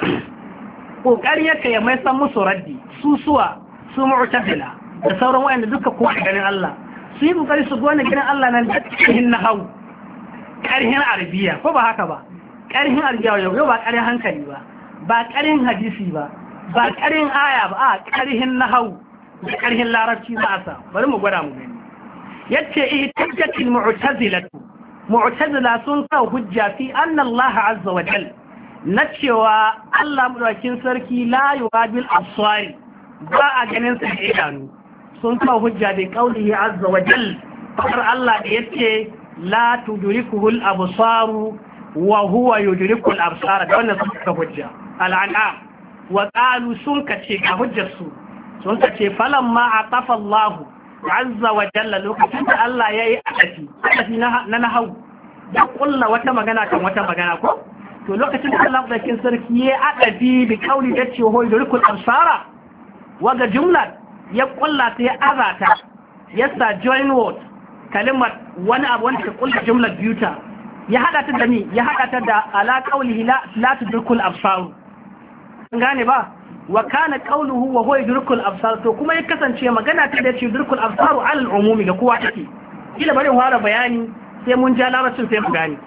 kokari yake ya mai san musu raddi su suwa su mu'tazila da sauran wayanda duka ko ganin Allah su yi kokari su gone ganin Allah nan da cikin nahawu karhin arabiya ko ba haka ba karhin arabiya yau ba karhin hankali ba ba karhin hadisi ba ba karhin aya ba a karhin nahawu da karhin larabci za a sa bari mu gwada mu gani yace ihtajjatil mu'tazilatu mu'tazila sun kawo hujja fi anna Allah azza wa jalla na cewa Allah madaukakin sarki la yuqabil absari ba a ganin sa da idanu sun kawo hujja da qaulihi azza wa jalla far Allah da yace la tudrikuhu al-absaru wa huwa yudriku al-absara da wannan suka hujja al-an'am wa qalu sun kace ga hujjar su sun kace falamma atafa Allah azza wa jalla lokacin da Allah yayi adafi adafi na nahau da kullu wata magana kan wata magana ko to lokacin da Allah bakin sarki yayi adafi bi kauli da ce ho yudriku al-absara waga jumla ya kulla ta ya azata yasa join word kalimar wani abu wanda ka kulla jumlar biyuta ya hada ta da ni ya hada ta da ala qawlihi la la tudrikul absar gane ba wa kana qawluhu wa huwa yudrikul absar to kuma ya kasance magana ta da ce yudrikul absar ala al-umumi ga kowa take kila bari mu fara bayani sai mun ja larabcin sai mu gane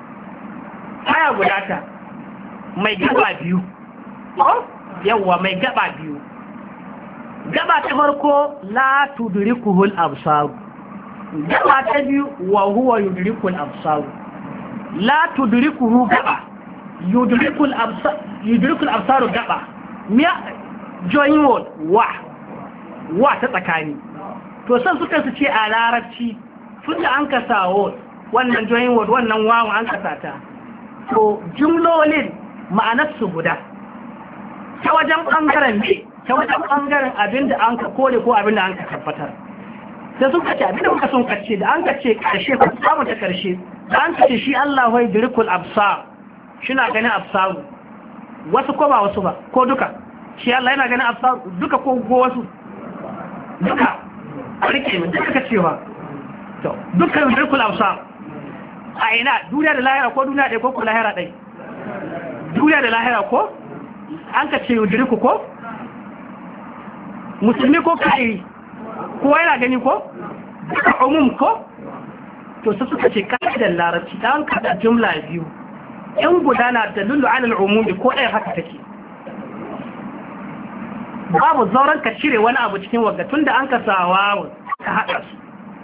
aya guda ta mai gaba biyu yawa mai gaba biyu gaba ta farko la tudrikuhul absar gaba ta biyu wa huwa yudrikul absar la tudrikuhu gaba yudrikul absar yudrikul absar gaba miya join word wa wa ta tsakani to san suka su ce a larabci tunda an ka sawo wannan join word wannan wawu an ka sata to jumlolin ma'anar su guda ta wajen bangaren ne ta wajen bangaren abinda an ka kore ko abinda an ka tabbatar sai sun kace abinda muka sun kace da an kace karshe ko samu ta karshe da an kace shi Allah wai dirikul absar shina ganin absar wasu ko ba wasu ba ko duka shi Allah yana ganin absar duka ko go wasu duka rike min duka cewa to duka dirikul absar a ina duniya da lahira ko duniya ɗaya ko ko lahira ɗaya duniya da lahira ko an kace yudriku ko musulmi ko kairi kowa yana gani ko duka umum ko to su suka ce ka'idar larabci ta an kada jumla biyu yan gudana da lullu alal umumi ko ɗaya haka take babu zauren ka cire wani abu cikin wagga tun da an ka sawa ka haɗa su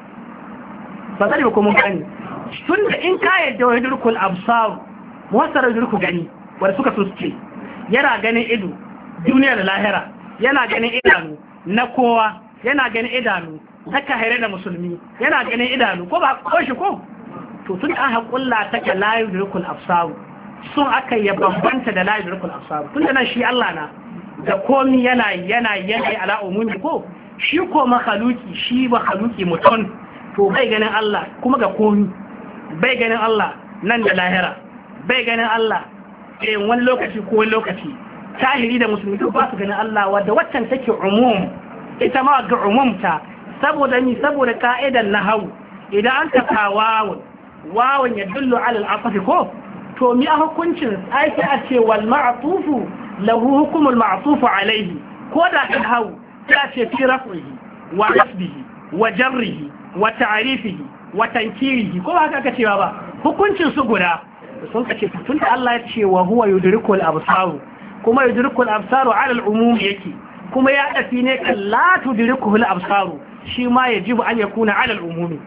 ba zai ba kuma gani tun da in ka yadda wani durkul absar wasarar durku gani wanda suka so suke yana ganin ido duniya da lahira yana ganin idanu na kowa yana ganin idanu na kahire da musulmi yana ganin idanu ko ba ko shi ko to tun an haƙulla take la yudrikul absar sun aka ya bambanta da la yudrikul absar tun da nan shi Allah na da komi yana yana yana ala umumi ko shi ko makhluki shi ba makhluki mutum to bai ganin Allah kuma ga komi bai ganin Allah nan da lahira bai ganin Allah eh wani lokaci ko wani lokaci tahiri da musulmi ba su ganin Allah wadda waccan take umum ita ma ga umumta saboda ni saboda ka'idan nahwu idan an ta kawawun wawun yadullu ala al-asf ko to mi a hukuncin ai sai a ce wal ma'tufu lahu hukmul ma'tuf alayhi ko da ka hawu ta ce fi raf'ihi wa nasbihi wa jarrihi wa ta'rifihi wa tankirihi ko haka ka cewa ba hukuncin su guda sun kace tun da Allah ya ce wa huwa yudrikul absar kuma yudrikul absar ala al-umum yake kuma ya dafi ne kan la tudrikuhu al-absar shi ma yajibu an yakuna ala al-umum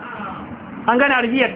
an gane arabiyat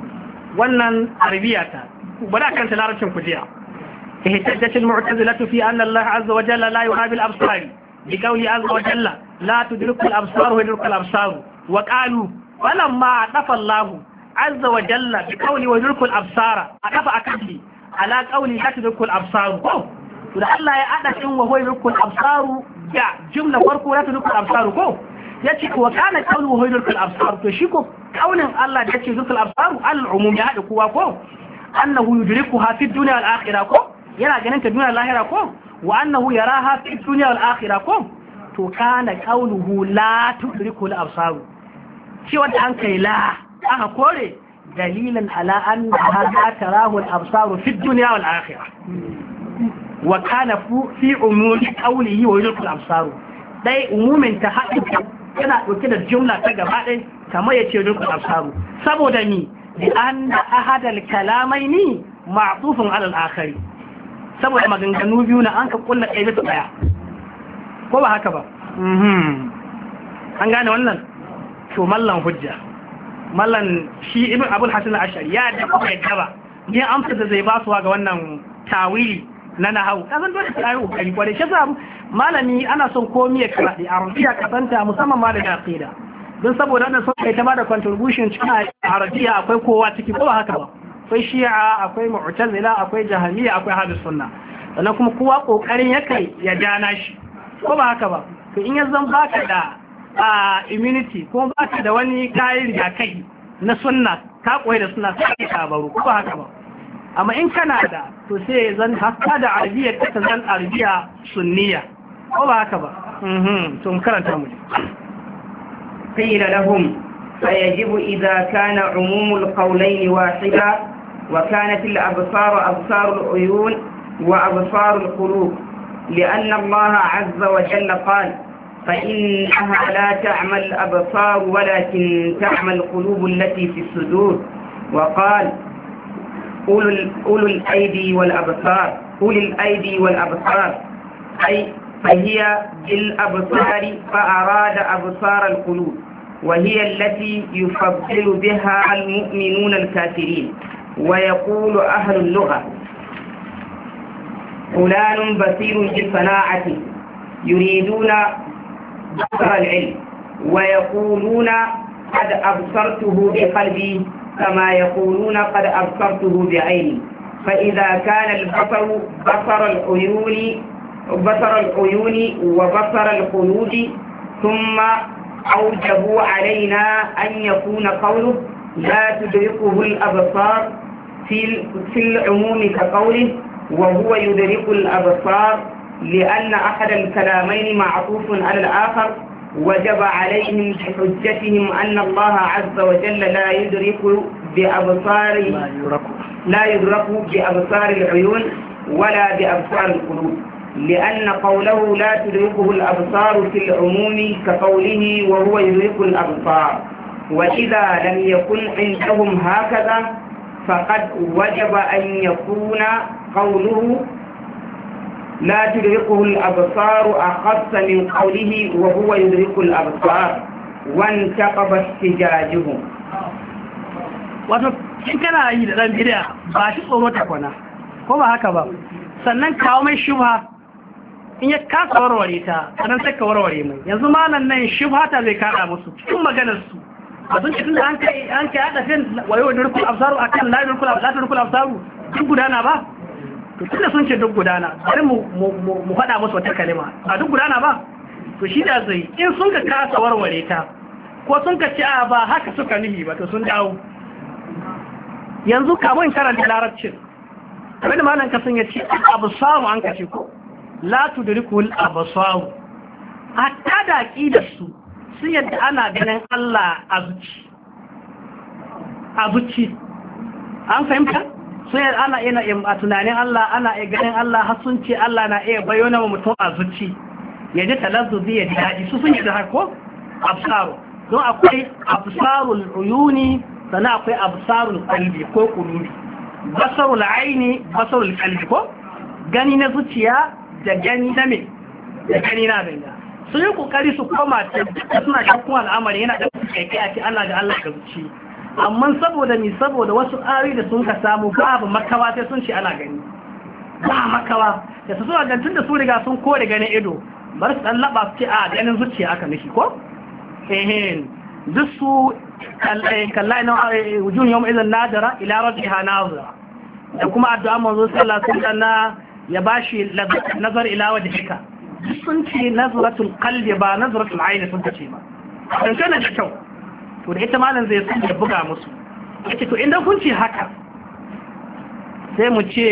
wannan arabiyata bada kan larabcin kujiya ihtajjat al-mu'tazilatu fi anna Allah azza wa jalla la yuhabi al-absar bi qawli azza wa jalla la tudriku al-absar wa yudriku al-absar wa qalu falamma adafa Allah azza wa jalla bi qawli wa yudriku al-absara adafa akali ala qawli la tudriku al-absar ko to da Allah ya ada din wa huwa yudriku al-absar ga jumla farko la tudriku al-absar ko yace wa kana qawlu wa huwa yudriku al-absar to shi ko kaulin Allah da yace yudriku al-absar al-umum ya hada kowa ko annahu yudrikuha fi dunya wal akhirah ko yana ganin ta duniya lahira ko wa annahu yaraha fi dunya wal akhirah ko to kana qawluhu la tudriku al-absar shi wanda an kai la aka kore dalilan ala anna hadha tarahu al-absar fi dunya wal akhirah wa kana fi umum qawlihi wa yudriku al-absar dai umumin ta hadin yana dauke da jumla ta gaba ɗaya kamar yace yudriku al-absar saboda ni لأن أحد الكلامين معطوف على الآخر saboda maganganu biyu na an ka kulla ɗaya bisa ɗaya ko ba haka ba mhm an gane wannan to mallan hujja mallan shi ibn abul hasan al-ashari ya da kuma yadda ba ne amsa da zai ba su ga wannan tawili na nahawu kazan dole sai ayi kokari kware shi sa malami ana son komai ya karadi arabiya kasanta musamman ma da aqida don saboda wannan sun kai ta bada contribution cikin arabiya akwai kowa ciki ko ba haka ba akwai shi'a akwai mu'tazila akwai jahmiya akwai ahlus sunna sannan kuma kowa kokarin ya kai ya jana shi ko ba haka ba to in yanzu baka da immunity ko baka da wani kayan rigakai na sunna ka koyi da sunna sai ka baro ko ba haka ba amma in kana da to sai zan haka da arabiya ta zan arabiya sunniya ko ba haka ba mhm to mu karanta mu قيل لهم فيجب إذا كان عموم القولين واحدا وكانت الأبصار أبصار العيون وأبصار القلوب لأن الله عز وجل قال فإنها لا تعمى الأبصار ولكن تعمى القلوب التي في الصدور وقال أولو الأيدي والأبصار أولي الأيدي والأبصار أي فهي بالأبصار فأراد أبصار القلوب وهي التي يفضل بها المؤمنون الكافرين ويقول أهل اللغة فلان بصير بالصناعة يريدون بصر العلم ويقولون قد أبصرته بقلبي كما يقولون قد أبصرته بعيني فإذا كان البصر بصر العيون بصر العيون وبصر القلوب ثم أوجبوا علينا أن يكون قوله لا تدركه الأبصار في في العموم كقوله وهو يدرك الأبصار لأن أحد الكلامين معطوف على الآخر وجب عليهم بحجتهم أن الله عز وجل لا يدرك بأبصار لا يدرك بأبصار العيون ولا بأبصار القلوب لأن قوله لا تدركه الأبصار في العموم كقوله وهو يدرك الأبصار وإذا لم يكن عندهم هكذا فقد وجب أن يكون قوله لا تدركه الأبصار أخص من قوله وهو يدرك الأبصار وانتقب احتجاجهم. wato in kana yi da dan bid'a ba shi tsoro ta kwana ko ba haka ba sannan kawo mai shubha in ya kasa warware ta sannan sai ka warware mai yanzu malan nan shubha ta zai kada musu cikin maganar su a sun cikin da an kai an kai hada fin wayo da rukul absaru akan la rukul la rukul absaru duk gudana ba to tunda sun ce duk gudana bari mu mu faɗa musu wata kalima a duk gudana ba to shi da zai in sun ka kasa warware ta ko sun ka ce a ba haka suka nihi ba to sun dawo yanzu kamun karanta larabcin abinda malan kasan ya ce absaru an kace ko la tudrikul absaru hatta da aqidar su sun yadda ana ganin Allah a zuci a zuci an fahimta sun yadda ana ina a tunanin Allah ana iya ganin Allah har sun ce Allah na iya bayyana wa mutum a zuci ya ji talazzuzi ya ji daɗi su sun yadda har ko absaru don akwai absarul uyuni sannan akwai absarul qalbi ko qulubi basarul aini basarul qalbi ko gani na zuciya da gani na me da gani na banga sun yi kokari su koma ta suna shakkun al'amari yana da kai a ce Allah da Allah ka zuci amma saboda ni saboda wasu ari da sun ka samu babu makawa sai sun ce ana gani ba makawa da su zuwa gantun da su riga sun kore ganin ido bar su dan laba su ce a ganin zuciya aka mishi ko eh duk su kallai na wujun yawon izin nadara ila rabbiha nazira da kuma addu'a manzo sallallahu alaihi wasallam ya bashi nazar ila wajhika sun ce nazratul qalbi ba nazratul ayn sun ce ba dan kana da kyau to da ita malam zai san da buga musu yace to idan kun ce haka sai mu ce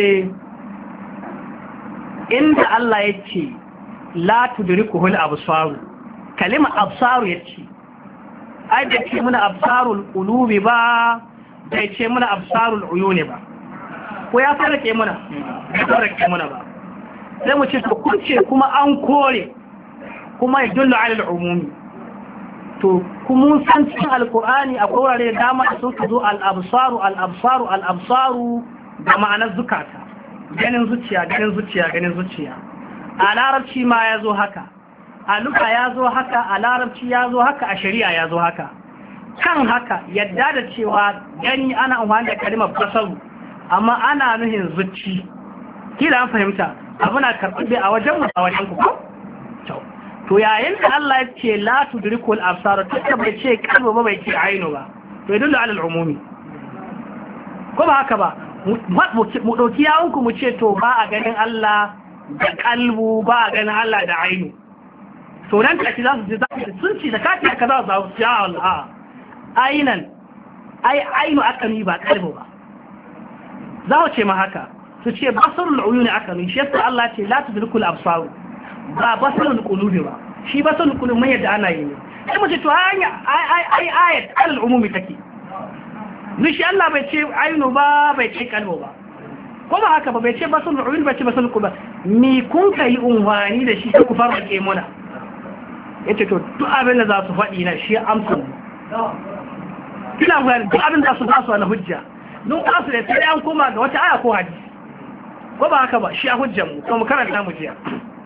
inda Allah ya ce la tudrikuhul absar kalima absar yace ai da ce muna absarul qulubi ba da ce muna absarul uyuni ba ko ya farke muna ya farke muna ba sai mu ce to kun ce kuma an kore kuma ya dullu ala al-umumi to kuma san cikin alqur'ani akwai wurare da dama sun zo al-absaru al-absaru al-absaru da ma'anar zukata ganin zuciya ganin zuciya ganin zuciya a larabci ma ya zo haka a luka ya zo haka, a larabci ya zo haka, a shari'a ya zo haka. Kan haka yadda da cewa gani ana amfani da kalimar basaru amma ana nuhin zuci. Kila an fahimta abu na karɓi a wajen mu a wajen ku ko? To yayin da Allah ya ce la tudrikul absar ta bai ce kalbu ba bai ce ainu ba. To yadullu ala al-umumi. Ko ba haka ba? Mu dauki yawunku mu ce to ba a ganin Allah da kalbu, ba a ganin Allah da ainu. To nan kaci za su ji sun ci da kati aka za su ya Allah. Ainan ai ainu aka ni ba kalbu ba. Za ku ce ma haka. Su ce basarul uyuni aka ni shi yasa Allah ce la tudrikul absar. Ba basarul qulubi ba. Shi basarul qulubi mai yadda ana yi ne. Sai mu ce to ai ai ai ayat al-umumi take. Ni shi Allah bai ce ainu ba bai ce kalbo ba. Ko ba haka ba bai ce basarul uyuni bai ce basarul qulubi. Ni kun kai unwani da shi ku farke muna. Yace to duk abin da za su faɗi na shi amsa. Kina ga duk abin da su za su na hujja. Don kasu da sai an koma ga wata aya ko hadisi. Ko ba haka ba shi a hujjar mu to mu karanta mu jiya.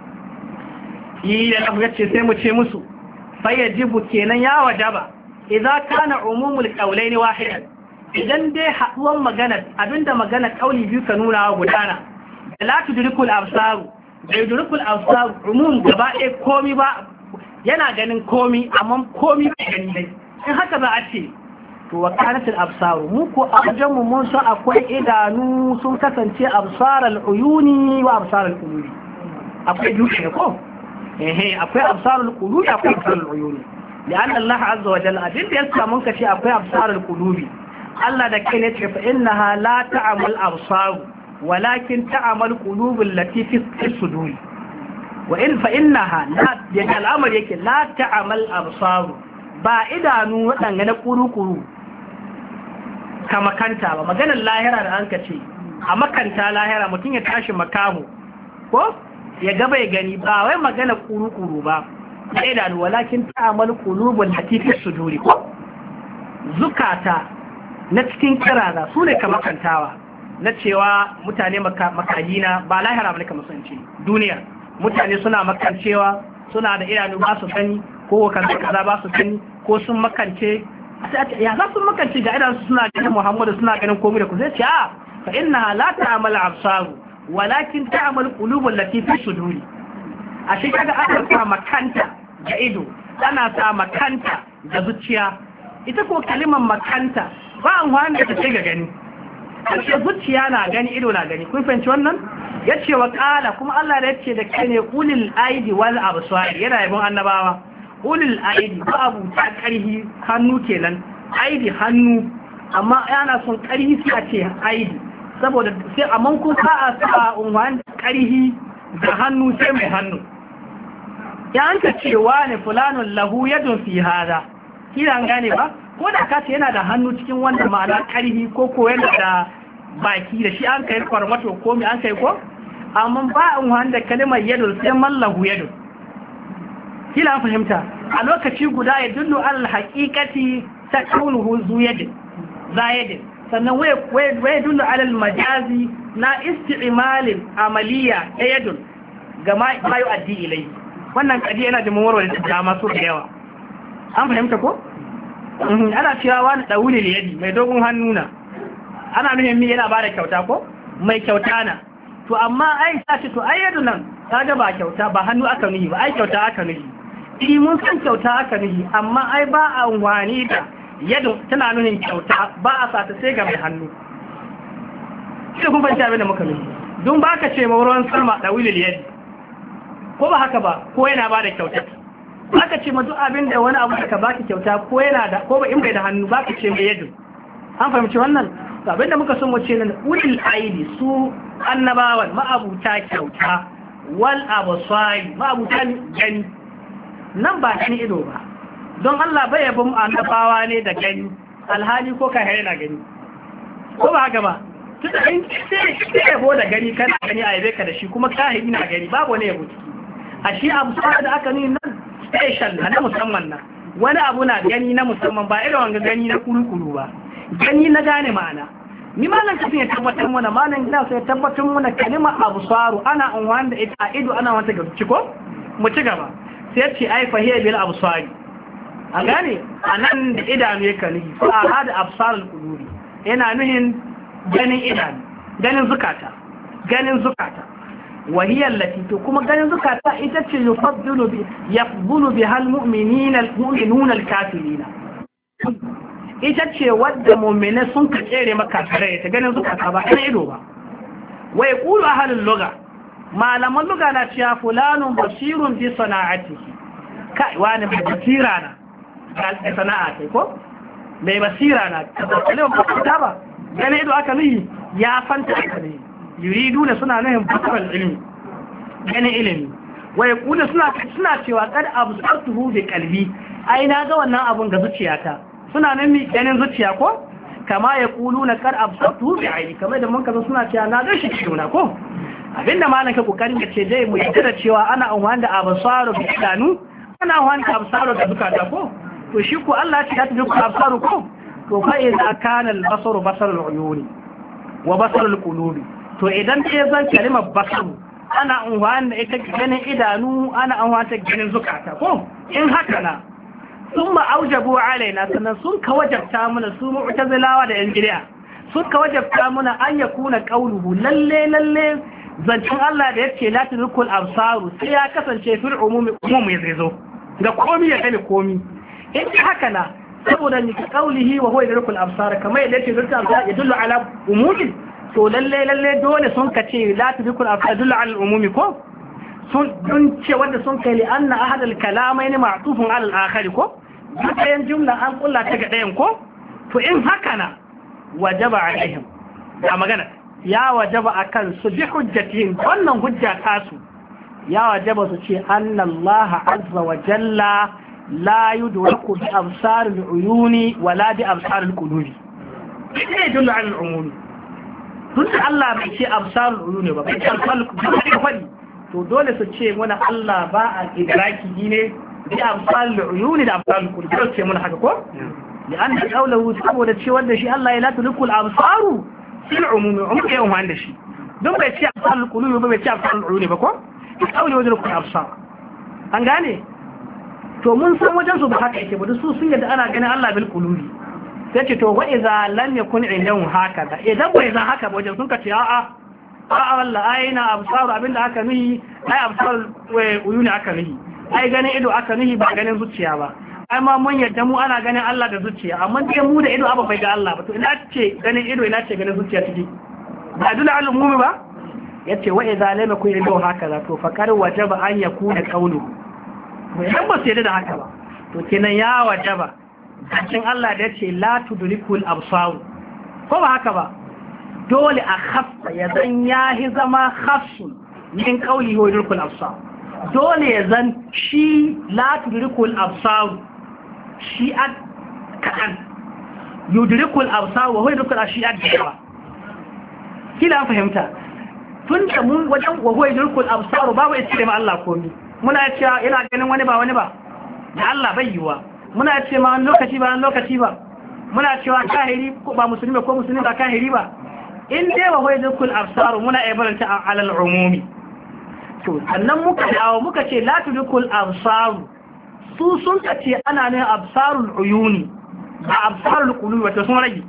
Yi da Allah yace sai mu ce musu fa yajibu kenan ya wajaba idza kana umumul qawlaini wahidan idan dai haduwan magana abinda magana kauli biyu ka nuna gudana la tudrikul absar da tudrikul absar umum gaba ɗaya komi ba yana ganin komi amma komi bai gani dai in haka za a ce to wakalatul absar mu ko a wajen mu mun san akwai idanu sun kasance absaral uyuni wa absaral qulubi akwai duke ko eh akwai absarul qulubi akwai absarul uyuni لأن الله عز وجل أدل يسمى منك شيء أقوى أبصار القلوب الله ده كان فإنها لا تعمل أبصار ولكن تعمل قلوب التي في الصدور وإن فإنها لا يعني الأمر يكي لا تعمل أبصار بائدا نوعا نقولوا قلوب كما كانت مجانا اللاهرة لأنك شيء أما كانت اللاهرة متين يتعاش مكامه ko ya gaba ya gani ba wai magana kuru-kuru ba da idanu walakin ta'amal qulubul hatifis suduri ko zukata na cikin kirara su ne kamar kantawa na cewa mutane makayina ba lahira bane kamar sun ce duniya mutane suna makancewa suna da idanu ba su gani ko kaza kaza ba su gani ko sun makance ya za su makance ga idanu suna ganin Muhammadu suna ganin komai da ku sai ce a fa innaha la ta'mal absaru walakin ta'mal qulubul lati fi suduri a shi kaga aka sa makanta ga ido ana sa makanta da zuciya ita ko kalimar makanta ba an wani da take ga gani kace zuciya na gani ido na gani kun fahimci wannan yace wa qala kuma Allah da yace da kai ne ulil aidi wal absar yana yabon annabawa ulil aidi ba abu ta karhi hannu kenan aidi hannu amma yana son karhi sai a ce aidi saboda sai amman kun sa a sa unwan karhi da hannu sai mai hannu ya an ka cewa ne fulanun lahu yadun fi hada kila an gane ba ko da ka ce yana da hannu cikin wanda ma'ana karhi ko ko yana da baki da shi an kai kwarmato ko mai an kai ko amma ba an wanda kalimar yadun sai man lahu yadun kila an fahimta a lokaci guda ya dullu alal haqiqati ta kaunuhu zu yadin za yadin sannan waye dullu alal majazi na isti'malin amaliya ta yadun ga ma yu addi ilai wannan kadi yana da mawarware da dama so da yawa an fahimta ko ana cewa wani dauli ne yadi mai dogon hannu na ana nufin mi yana bada kyauta ko mai kyauta na to amma ai ta ce to ai yadu nan kaga ba kyauta ba hannu aka nuhi ba ai kyauta aka nuhi eh mun san kyauta aka nuhi amma ai ba a wani da yadu tana nuhin kyauta ba a sata sai ga mai hannu shi kun fahimta abin da muka nuhi don ba ka ce mauron salma dauli ne yadi ko ba haka ba ko yana ba da kyauta baka ce ma duk abin da wani abu ka baki kyauta ko yana da ko ba in bai da hannu baka ce mai yadu an fahimci wannan abin da muka son wace nan ulil aidi su annabawan ma'abuta kyauta wal absari ma'abuta gani nan ba gani ido ba don Allah bai yabon annabawa ne da gani alhali ko ka yana gani ko ba haka ba tunda in sai yabo da gani kana gani a yabe ka da shi kuma kahiri na gani babu ne yabo ciki a shi abu sa da aka nuni nan special na musamman na wani abu na gani na musamman ba irin wanga gani na kuru-kuru ba gani na gane ma'ana ni malam kafin ya tabbatar mana malam gina sai ya tabbatar mana kalimar abu saru ana unwan da ita a ido ana wanta ga ciko mu ci gaba sai ce ai fahiyar bil absari a gane a nan da idanu ya kalihi fa a hada absarul qulubi yana nuhin ganin idanu ganin zukata ganin zukata wahiyar lati to kuma ganin zukata ita ce yufaddilu bi yafdulu bi hal mu'minina al mu'minuna al kafirina ita ce wadda mu'mina sun ka tsere maka tare ta ganin zukata ba ganin ido ba wa yaqulu ahlul lugha malaman lugha na cewa fulanun basirun bi sana'atihi kai wani basira na ga sana'a kai ko mai basira na kalle ba ba ganin ido aka nihi ya fanta aka ne yuriduna suna nahin bakal ilmi ganin ilimi wa yaqulu suna suna cewa kad absartuhu bi qalbi ai na ga wannan abun ga zuciyata suna nan mi ganin zuciya ko kama yaquluna kad absartuhu bi aini kamar da mun kaza suna cewa na ga shi cikin ko abinda malan ka kokarin ka ce dai mu yadda da cewa ana amfani da absaru bi idanu ana amfani da absaru da zukata ko to shi ko Allah ya ce ta absaru ko to fa idza kana al-basaru basarul uyuni wa basarul qulubi to idan ya zan kalimar basaru ana amfani da ita ganin idanu ana amfani da ganin zukata ko in haka na sun ma'aujabu alaina sannan sun ka wajabta mana su mu'tazilawa da yan bid'a sun ka wajabta mana an yakuna qauluhu lalle lalle zancin Allah da yace la tudrikul absaru sai ya kasance fil umumi umumi zai zo ga komi ya gani komi in haka na saboda ni qaulihi wa huwa yudrikul absar kamar yadda yake zurta ya yadullu ala umumi to lalle lalle dole sun kace la tudrikul absar yadullu ala umumi ko sun dun ce wanda sun kai li anna ahad al kalamaini ma'tufun ala al akhar ko bayan jumla an kulla ta ga dayan ko to in haka na wajaba alaihim da magana ya wajaba akan su bi hujjatihim wannan hujja tasu ya wajaba su ce anna Allah azza wa jalla la yudraku bi absar al-uyuni wala bi absar al-qulubi sai dole ala al-umumi tun Allah bai ce absar al-uyuni ba bai ce absar al-qulubi to dole su ce mana Allah ba a idraki ne bi absar al-uyuni da absar al-qulubi dole ce mana haka ko لأن قوله saboda ce wanda shi Allah ya la tudrikul absaru fil umumi umumi ya umman da shi don bai ce absarul qulubi ba bai ce absarul uyuni ba ko kauli wajen ku absar an gane to mun san wajen su ba haka yake ba su sun yadda ana ganin Allah bil qulubi sai ce to wa idza lam yakun indahum hakaza idan bai zan haka ba wajen sun ka ce a'a a'a wallahi aina absaru abinda aka nihi ai absarul uyuni aka nihi ai ganin ido aka nihi ba ganin zuciya ba ai ma mun yadda mu ana ganin Allah da zuciya amma dai mu da ido abu bai ga Allah ba to ina ce ganin ido ina ce ganin zuciya take ba dole al-umumi ba yace wa idza lam yakun ido hakaza to faqar wajaba an yakuna qawlu to idan ba sai da haka ba to kenan ya wajaba cikin Allah da yace la tudrikul absar ko ba haka ba dole a khaffa ya zan yahi zama khafsun min qawli wa yudrikul absar dole ya zan shi la tudrikul absar shi a kaɗan yudrikul absar wa huwa yudrikul ashiya da yawa kila fahimta tun da mun wajen wa huwa yudrikul absar babu ita ma Allah komai muna cewa yana ganin wani ba wani ba da Allah bai yiwa muna cewa ma wani lokaci ba wani lokaci ba muna cewa kahiri ko ba musulmi ko musulmi ba kahiri ba in dai wa huwa yudrikul absar muna ibaranta alal umumi to sannan muka dawo muka ce la tudrikul absar su sun ce ana ne absarul uyuni ba absarul qulubi wato sun rage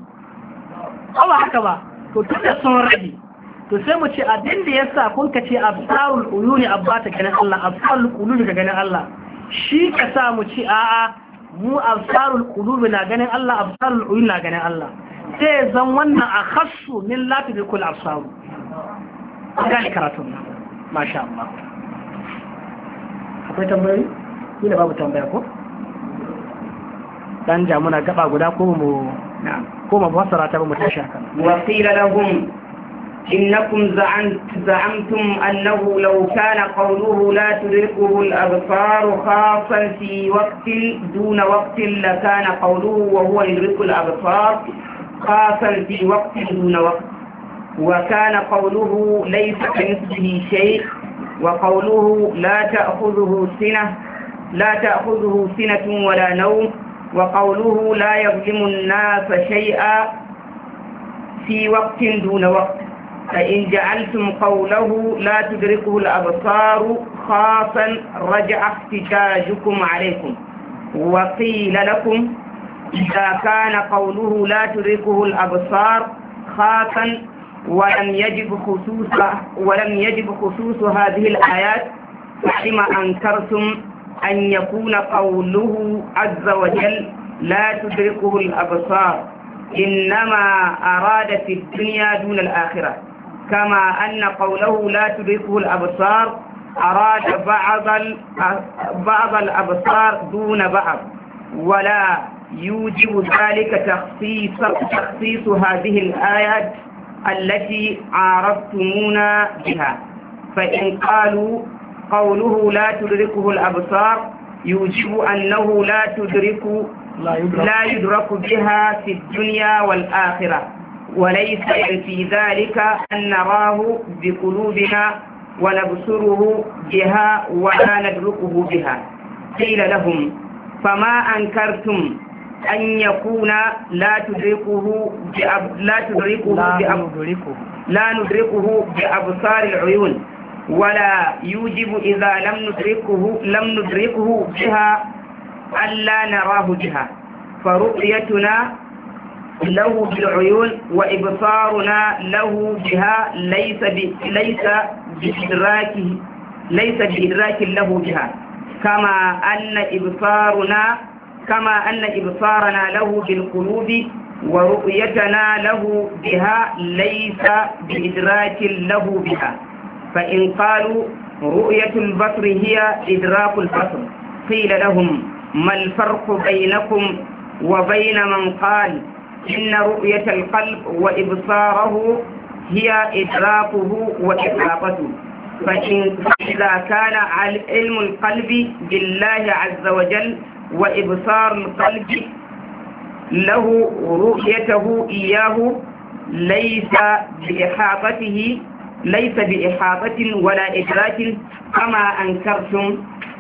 ko ba haka ba to tunda sun rage to sai mu ce abin da yasa kun ka ce absarul uyuni abba ta ganin Allah absarul qulubi ga ganin Allah shi ka sa mu ci a'a mu absarul qulubi na ganin Allah absarul uyuni na ganin Allah sai zan wannan akhassu min la tudrikul absar ga karatu masha Allah akwai tambayoyi kila babu tambaya ko dan ja muna gaba guda ko mu ko mu fassara ta ba mu tashi haka wa qila lahum innakum za'amtum annahu law kana qawluhu la tudrikuhu al-absar khafan fi waqtin duna waqtin la kana qawluhu wa huwa yudriku al-absar khafan fi waqtin duna waqtin وكان قوله ليس كمثله شيء وقوله لا تأخذه سنة لا تأخذه سنة ولا نوم وقوله لا يظلم الناس شيئا في وقت دون وقت فإن جعلتم قوله لا تدركه الأبصار خاصا رجع احتجاجكم عليكم. وقيل لكم إذا كان قوله لا تدركه الأبصار خاصا ولم يجب خصوص ولم يجب خصوص هذه الآيات، فلما أنكرتم أن يكون قوله عز وجل لا تدركه الأبصار إنما أراد في الدنيا دون الآخرة، كما أن قوله لا تدركه الأبصار أراد بعض بعض الأبصار دون بعض، ولا يوجب ذلك تخصيص تخصيص هذه الآيات التي عارضتمونا بها. فإن قالوا قوله لا تدركه الأبصار يوجب أنه لا تدرك لا يدرك, لا يدرك بها في الدنيا والآخرة، وليس في ذلك أن نراه بقلوبنا ونبصره بها ولا ندركه بها. قيل لهم فما أنكرتم أن يكون لا تدركه بأب لا تدركه لا بأب ندركه لا ندركه بأبصار العيون، ولا يوجب إذا لم ندركه لم ندركه بها ألا نراه بها، فرؤيتنا له بالعيون وإبصارنا له بها ليس ب... ليس بإدراكه ليس بإدراك له بها، كما أن إبصارنا كما أن إبصارنا له بالقلوب ورؤيتنا له بها ليس بإدراك له بها. فإن قالوا رؤية البصر هي إدراك البصر قيل لهم ما الفرق بينكم وبين من قال إن رؤية القلب وإبصاره هي إدراكه وإحاطته؟ فإن إذا كان علم القلب بالله عز وجل وإبصار القلب له رؤيته إياه ليس بإحاطته ليس بإحاطة ولا إدراك، كما أنكرتم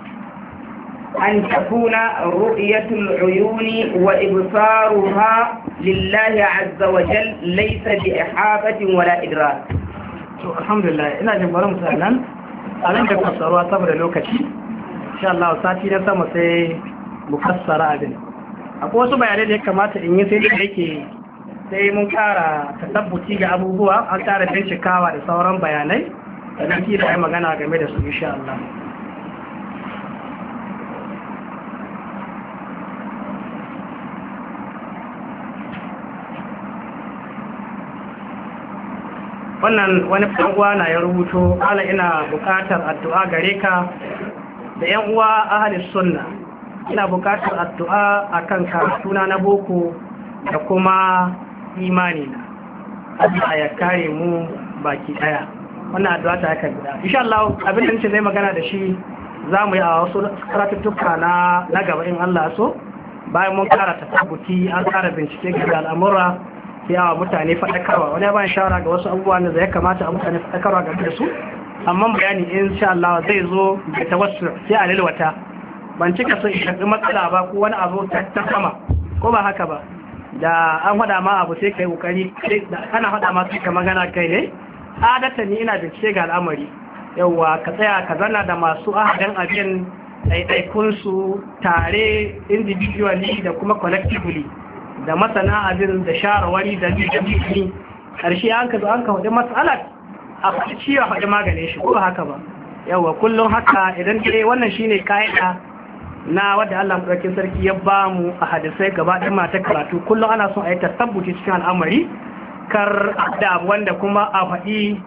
أن تكون رؤية العيون وإبصارها لله عز وجل ليس بإحاطة ولا إدراك. الحمد لله. ina jin bari misalan a nan da fassarwa saboda lokaci insha Allah sati na sama sai mu fassara abin. Akwai wasu bayanai da ya kamata in yi sai da yake sai mun kara tasabbuci ga abubuwa, an kara bincikawa da sauran bayanai da nake da magana game da su insha Allah. Wannan wani uwa na ya rubuto, ala ina bukatar addu'a gare ka da yan uwa ahlus sunna, ina bukatar addu'a akan karatuna na boko da kuma imani na. Allah ya kare mu baki daya. Wannan addu'a ta haka gida insha Allah. Abin da nace zai magana da shi zamu yi a wasu karatuttuka na na gaba in Allah so, bayan mun karata tabbuti an kara bincike ga al'amura yawa mutane faɗakarwa. Wani ya ba shawara ga wasu abubuwan da zai kamata a mutane faɗakarwa ga da su, amma bayani insha Allah zai zo da tawassul sai a lilwata. Ban cika son shaɗi matsala ba ko wani abu ta sama, ko ba haka ba, da an faɗa ma abu sai kai kokari, ana faɗa ma sai ka magana kai ne. Adatan ni ina bincike ga al'amari, yawa ka tsaya ka zanna da masu ahadan abin ɗaiɗaikunsu tare individually da kuma collectively, da masana abin da shawarwari da jijjini. Ƙarshe an ka zo an ka faɗi matsalar a faɗi ciwo faɗi maganin shi, ko ba haka ba. Yawa kullum haka idan dai wannan shine kaida na wadda Allah madaukakin sarki ya ba mu a hadisai gaba ɗin mata karatu, kullum ana son a yi tasabbuci cikin al'amari, kar da wanda kuma a faɗi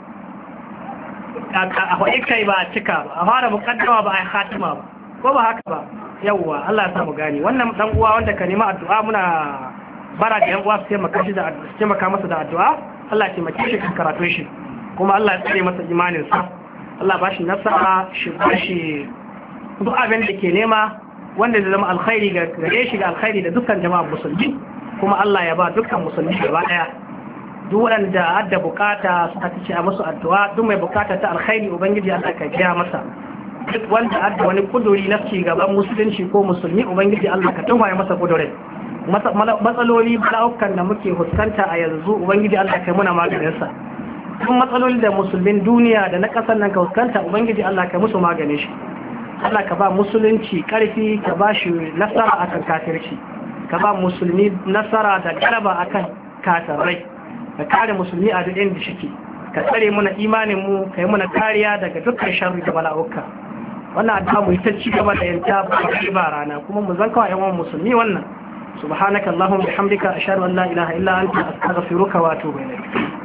a faɗi kai ba a cika ba, a fara mukaddama ba a yi khatima ba, ko ba haka ba. Yawwa Allah ya samu gani. Wannan dan uwa wanda ka nema addu'a, muna bara da yan uwa su taimaka shi da su taimaka masa da addu'a. Allah ya taimake shi kan karatu shi, kuma Allah ya tsare masa imanin sa, Allah ba shi nasara, shi ba shi duk abin da ke nema wanda zai zama alkhairi ga gare shi, ga alkhairi da dukkan jama'a musulmi, kuma Allah ya ba dukkan musulmi gaba daya. Duk wanda adda bukata su ta ce a musu addu'a, duk mai bukata ta alkhairi ubangiji Allah ka biya masa. Duk wanda adda wani kuduri na ci gaban musulunci ko musulmi ubangiji Allah ka tunwaye masa kudurin. Matsaloli bala'ukan da muke fuskanta a yanzu ubangiji Allah kai muna maganinsa. duk matsalolin da musulmin duniya da na ƙasar nan ka fuskanta ubangiji Allah ka musu magane shi Allah ka ba musulunci ƙarfi ka ba shi nasara akan kafirci ka ba musulmi nasara da galaba akan kafirai ka kare musulmi a duk inda shike ka tsare mana imanin mu ka yi mana kariya daga dukkan sharri da bala'uka wannan addu'a mu ta ci gaba da yanta ba ba rana kuma mu zanka wa ƴan musulmi wannan subhanaka allahumma bihamdika ashhadu an la ilaha illa anta astaghfiruka wa atubu ilayk